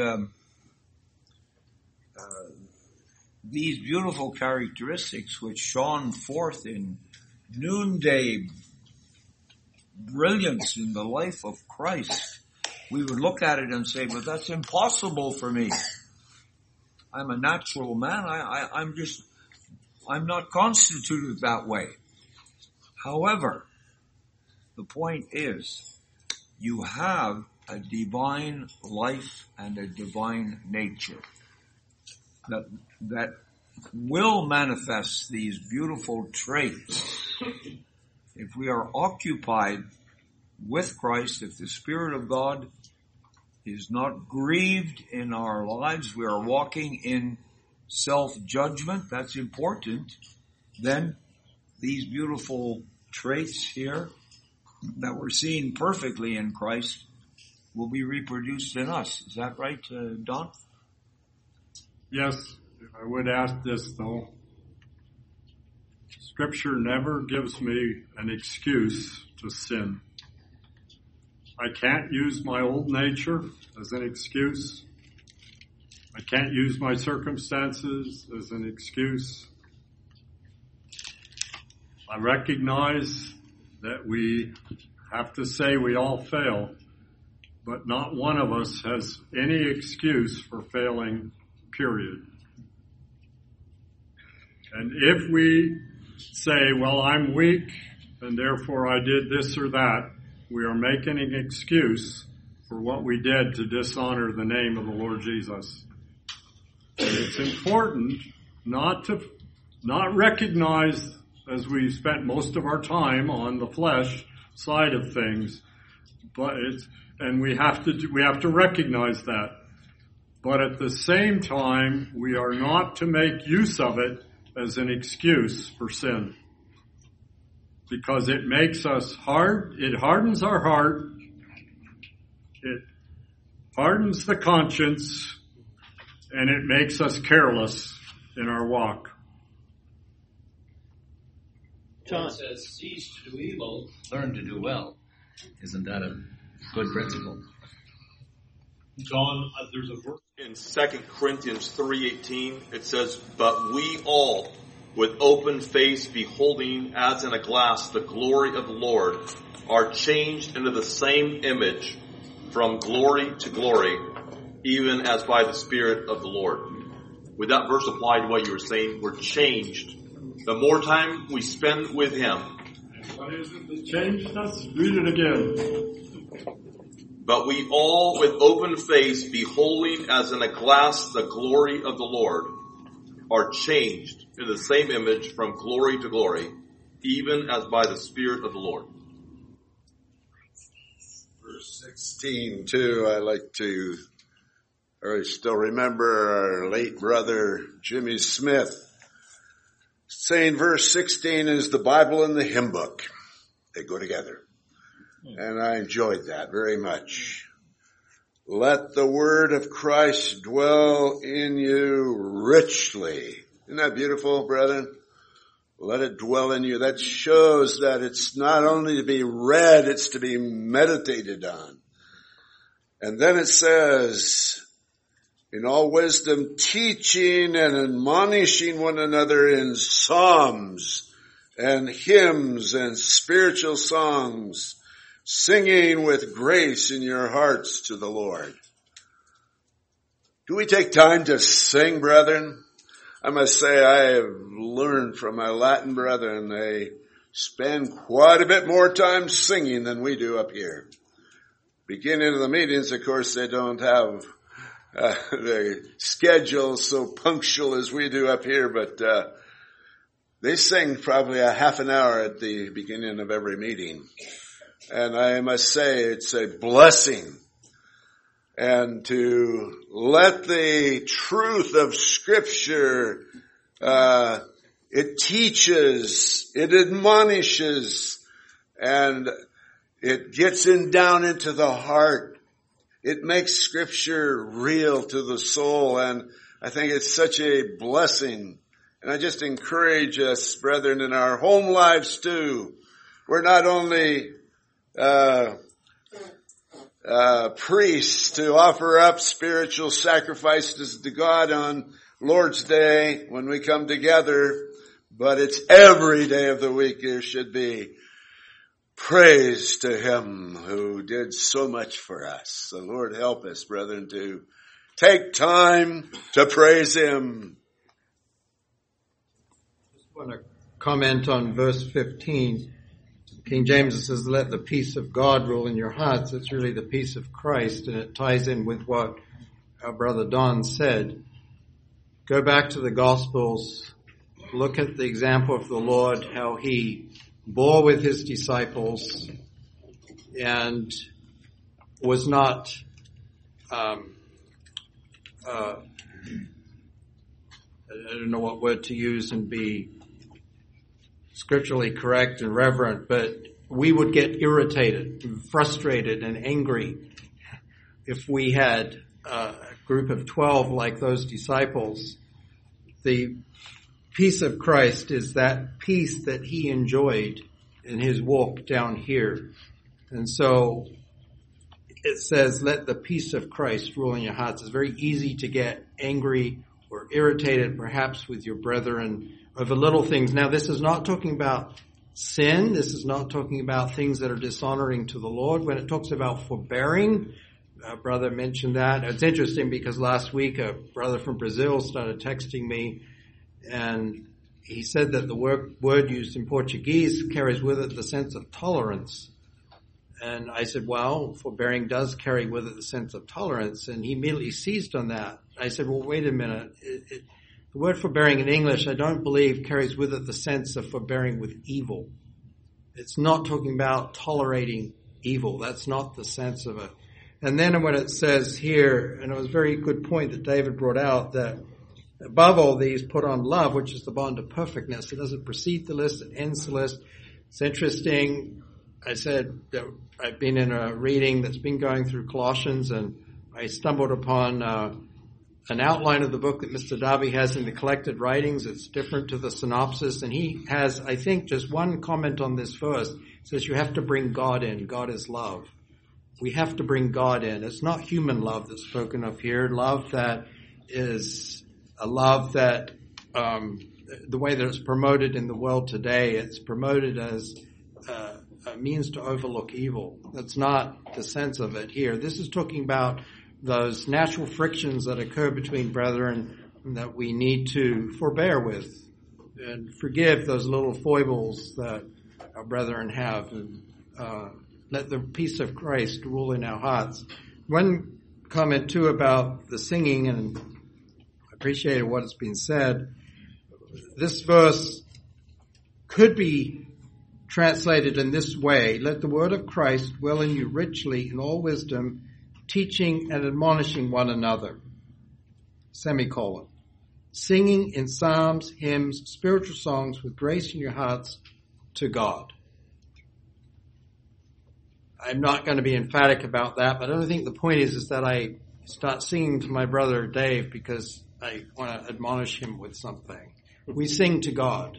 these beautiful characteristics which shone forth in noonday brilliance in the life of Christ, we would look at it and say, but that's impossible for me. I'm a natural man. I'm not constituted that way. However, the point is, you have a divine life and a divine nature that will manifest these beautiful traits. If we are occupied with Christ, if the Spirit of God is not grieved in our lives, we are walking in self-judgment, that's important, then these beautiful traits here that we're seeing perfectly in Christ will be reproduced in us. Is that right, Don? Yes, I would ask this though. Scripture never gives me an excuse to sin. I can't use my old nature as an excuse. I can't use my circumstances as an excuse. I recognize that we have to say we all fail, but not one of us has any excuse for failing, period. And if we say, well, I'm weak, and therefore I did this or that, we are making an excuse for what we did to dishonor the name of the Lord Jesus. And it's important not recognize, as we spent most of our time on the flesh side of things, and we have to recognize that. But at the same time, we are not to make use of it as an excuse for sin. Because it makes us it hardens our heart, it hardens the conscience, and it makes us careless in our walk. John says, cease to do evil, learn to do well. Isn't that a good principle? John, there's a verse in 2 Corinthians 3:18. It says, but we all, with open face, beholding as in a glass the glory of the Lord, are changed into the same image from glory to glory, even as by the Spirit of the Lord. Would that verse apply to what you were saying? We're changed. The more time we spend with Him. What is it that changed us? Read it again. But we all, with open face, beholding as in a glass the glory of the Lord, are changed in the same image from glory to glory, even as by the Spirit of the Lord. Verse 16 too, I still remember our late brother Jimmy Smith saying verse 16 is the Bible and the hymn book. They go together. And I enjoyed that very much. Let the word of Christ dwell in you richly. Isn't that beautiful, brethren? Let it dwell in you. That shows that it's not only to be read, it's to be meditated on. And then it says, in all wisdom, teaching and admonishing one another in psalms and hymns and spiritual songs, singing with grace in your hearts to the Lord. Do we take time to sing, brethren? I must say I have learned from my Latin brethren, they spend quite a bit more time singing than we do up here. Beginning of the meetings, of course, they don't have the schedule so punctual as we do up here, but they sing probably a half an hour at the beginning of every meeting. And I must say it's a blessing. And to let the truth of Scripture, it teaches, it admonishes, and it gets down into the heart. It makes Scripture real to the soul, and I think it's such a blessing. And I just encourage us, brethren, in our home lives too. We're not only priests to offer up spiritual sacrifices to God on Lord's Day when we come together, but it's every day of the week there should be praise to Him who did so much for us. The Lord help us, brethren, to take time to praise Him. I just want to comment on verse 15. King James says, let the peace of God rule in your hearts. It's really the peace of Christ, and it ties in with what our brother Don said. Go back to the Gospels, look at the example of the Lord, how He bore with His disciples and was not I don't know what word to use and be scripturally correct and reverent, but we would get irritated, and frustrated, and angry if we had a group of 12 like those disciples. The peace of Christ is that peace that He enjoyed in His walk down here. And so it says, let the peace of Christ rule in your hearts. It's very easy to get angry or irritated perhaps with your brethren over little things. Now, this is not talking about sin. This is not talking about things that are dishonoring to the Lord. When it talks about forbearing, a brother mentioned that. It's interesting because last week a brother from Brazil started texting me, and he said that the word used in Portuguese carries with it the sense of tolerance. And I said, well, forbearing does carry with it the sense of tolerance. And he immediately seized on that. I said, well, wait a minute. The word forbearing in English, I don't believe, carries with it the sense of forbearing with evil. It's not talking about tolerating evil. That's not the sense of it. And then when it says here, and it was a very good point that David brought out, that above all these put on love, which is the bond of perfectness. It doesn't precede the list, it ends the list. It's interesting. I said that I've been in a reading that's been going through Colossians, and I stumbled upon an outline of the book that Mr. Darby has in the collected writings. It's different to the synopsis, and he has, I think, just one comment on this verse. It says you have to bring God in. God is love. We have to bring God in. It's not human love that's spoken of here. Love that is a love that, the way that it's promoted in the world today, it's promoted as a means to overlook evil. That's not the sense of it here. This is talking about those natural frictions that occur between brethren that we need to forbear with and forgive those little foibles that our brethren have, and let the peace of Christ rule in our hearts. One comment too about the singing, and I appreciated what has been said. This verse could be translated in this way: let the word of Christ dwell in you richly in all wisdom, teaching and admonishing one another, semicolon. Singing in psalms, hymns, spiritual songs with grace in your hearts to God. I'm not going to be emphatic about that, but I don't think the point is that I start singing to my brother Dave because I want to admonish him with something. We sing to God.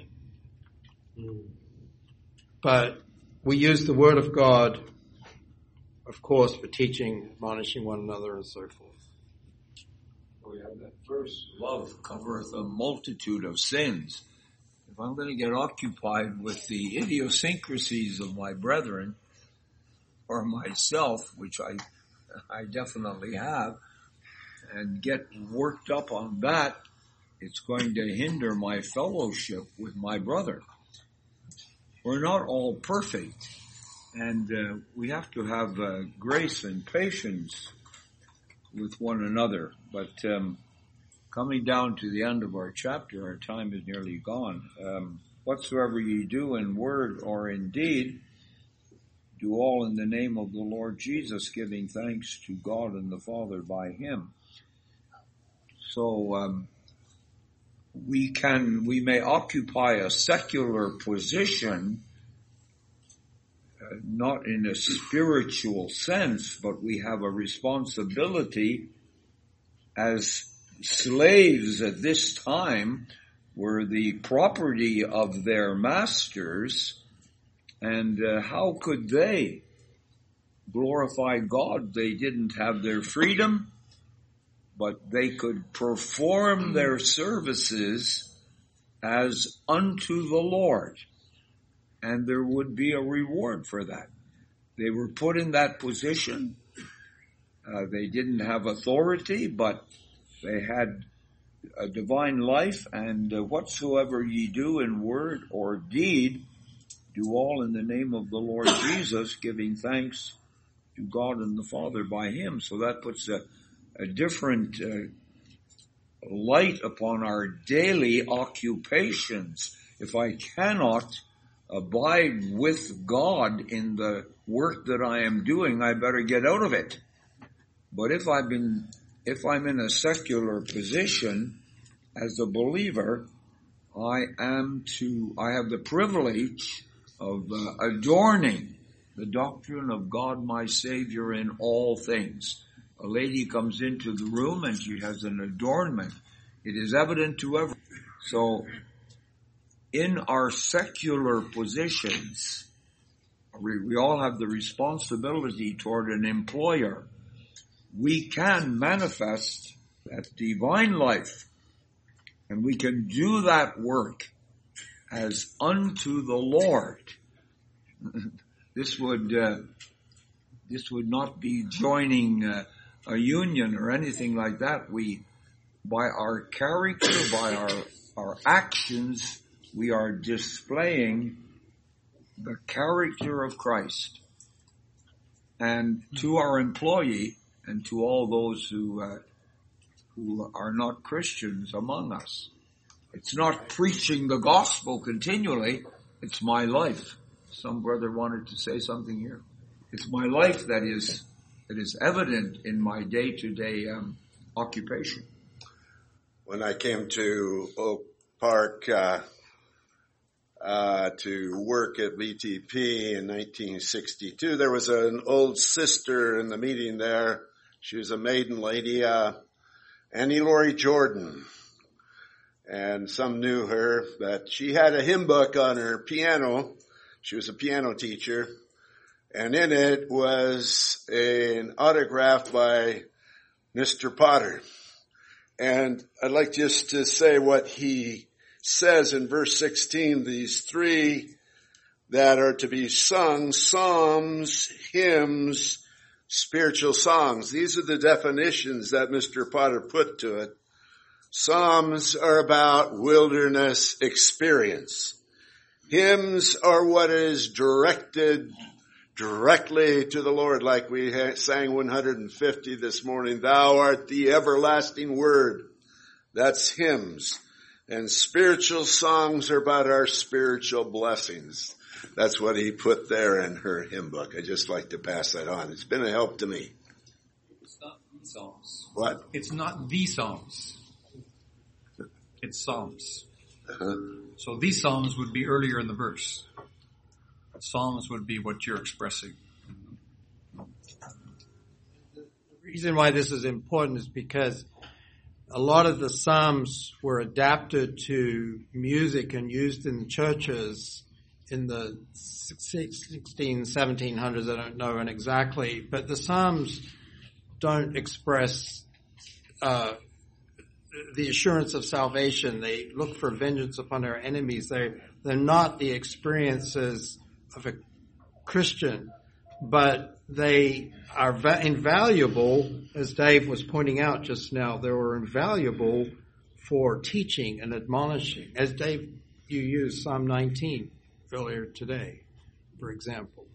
But we use the word of God, of course, for teaching, admonishing one another, and so forth. We have that verse, love covereth a multitude of sins. If I'm going to get occupied with the idiosyncrasies of my brethren, or myself, which I definitely have, and get worked up on that, it's going to hinder my fellowship with my brother. We're not all perfect, and we have to have grace and patience with one another. But coming down to the end of our chapter, our time is nearly gone. Whatsoever ye do in word or in deed, do all in the name of the Lord Jesus, giving thanks to God and the Father by him. So we may occupy a secular position, not in a spiritual sense, but we have a responsibility as slaves at this time were the property of their masters, and how could they glorify God? They didn't have their freedom, but they could perform their services as unto the Lord, and there would be a reward for that. They were put in that position. They didn't have authority, but they had a divine life, and whatsoever ye do in word or deed, do all in the name of the Lord Jesus, giving thanks to God and the Father by him. So that puts a different light upon our daily occupations. If I cannot abide with God in the work that I am doing, I better get out of it. But if I'm in a secular position as a believer, I have the privilege of adorning the doctrine of God my Savior in all things. A lady comes into the room and she has an adornment. It is evident to everyone. So in our secular positions, we all have the responsibility toward an employer. We can manifest that divine life, and we can do that work as unto the Lord. This would not be joining a union or anything like that. By our character, by our actions, we are displaying the character of Christ. And to our employee and to all those who are not Christians among us, it's not preaching the gospel continually, it's my life. Some brother wanted to say something here. It's my life that is evident in my day-to-day occupation. When I came to Oak Park to work at VTP in 1962, there was an old sister in the meeting there. She was a maiden lady, Annie Laurie Jordan. And some knew her, but she had a hymn book on her piano. She was a piano teacher. And in it was an autograph by Mr. Potter. And I'd like just to say what he says in verse 16, these three that are to be sung, psalms, hymns, spiritual songs. These are the definitions that Mr. Potter put to it. Psalms are about wilderness experience. Hymns are what is directed directly to the Lord, like we sang 150 this morning. Thou art the everlasting word. That's hymns. And spiritual songs are about our spiritual blessings. That's what he put there in her hymn book. I just like to pass that on. It's been a help to me. It's not the Psalms. What? It's not the Psalms. It's Psalms. Uh-huh. So these Psalms would be earlier in the verse. Psalms would be what you're expressing. The reason why this is important is because a lot of the Psalms were adapted to music and used in churches in the 1700s, I don't know exactly, but the Psalms don't express the assurance of salvation. They look for vengeance upon their enemies. They're not the experiences of a Christian, but they are invaluable, as Dave was pointing out just now. They were invaluable for teaching and admonishing. As Dave, you used Psalm 19 earlier today, for example.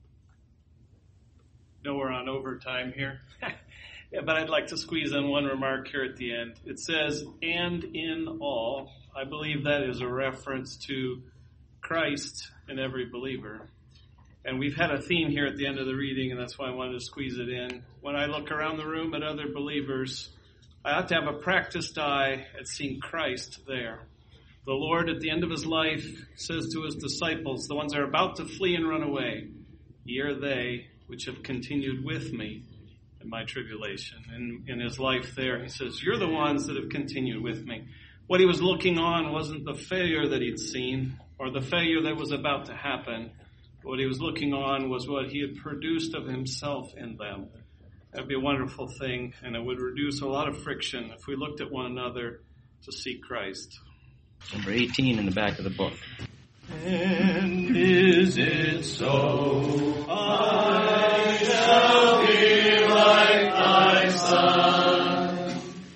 No, we're on overtime here. Yeah, but I'd like to squeeze in one remark here at the end. It says, and in all. I believe that is a reference to Christ in every believer. And we've had a theme here at the end of the reading, and that's why I wanted to squeeze it in. When I look around the room at other believers, I ought to have a practiced eye at seeing Christ there. The Lord, at the end of his life, says to his disciples, the ones that are about to flee and run away, "Ye are they which have continued with me in my tribulation." And in his life there, he says, "You're the ones that have continued with me." What he was looking on wasn't the failure that he'd seen or the failure that was about to happen. What he was looking on was what he had produced of himself in them. That'd be a wonderful thing, and it would reduce a lot of friction if we looked at one another to seek Christ. Number 18 in the back of the book. And is it so? I shall be like thy Son.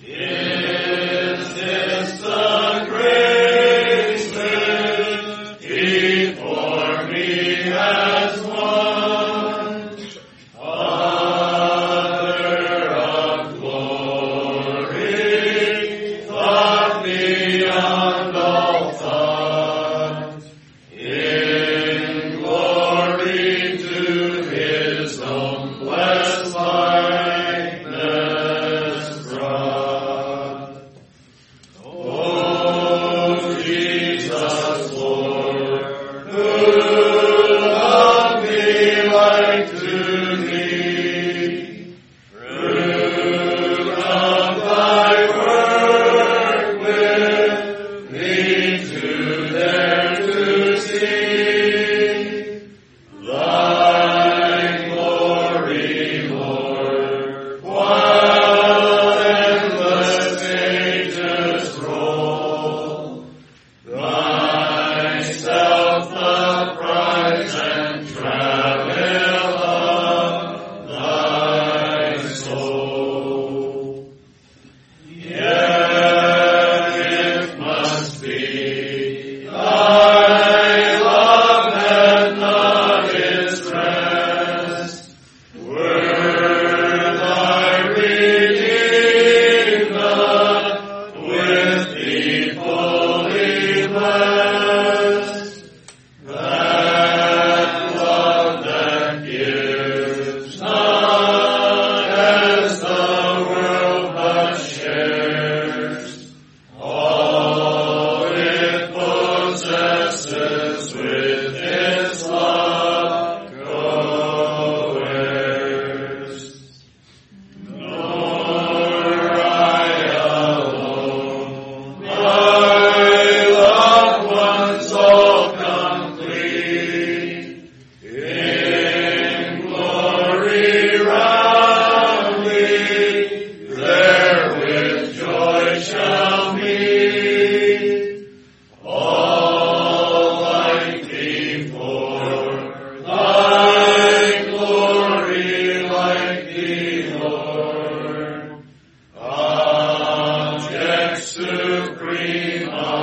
Is this the grace which before me has won? Father of glory, thought beyond all thought, in glory to his own blessed likeness brought. O Jesus, Lord, who loved me like to thee, fruit of thy work with me to dare to see thy glory, Lord, while endless ages roll. Thyself the prize and travail of thy soul. Yet it must be thy love had not its rest, were thy redeemed with thee fully blessed. That love that gives not as the world but shares all it possesses with its love co-heirs. Nor I alone, my loved ones all complete, in glory round me, there with joy shall meet, all like before, thy glory like thee, Lord, object supreme of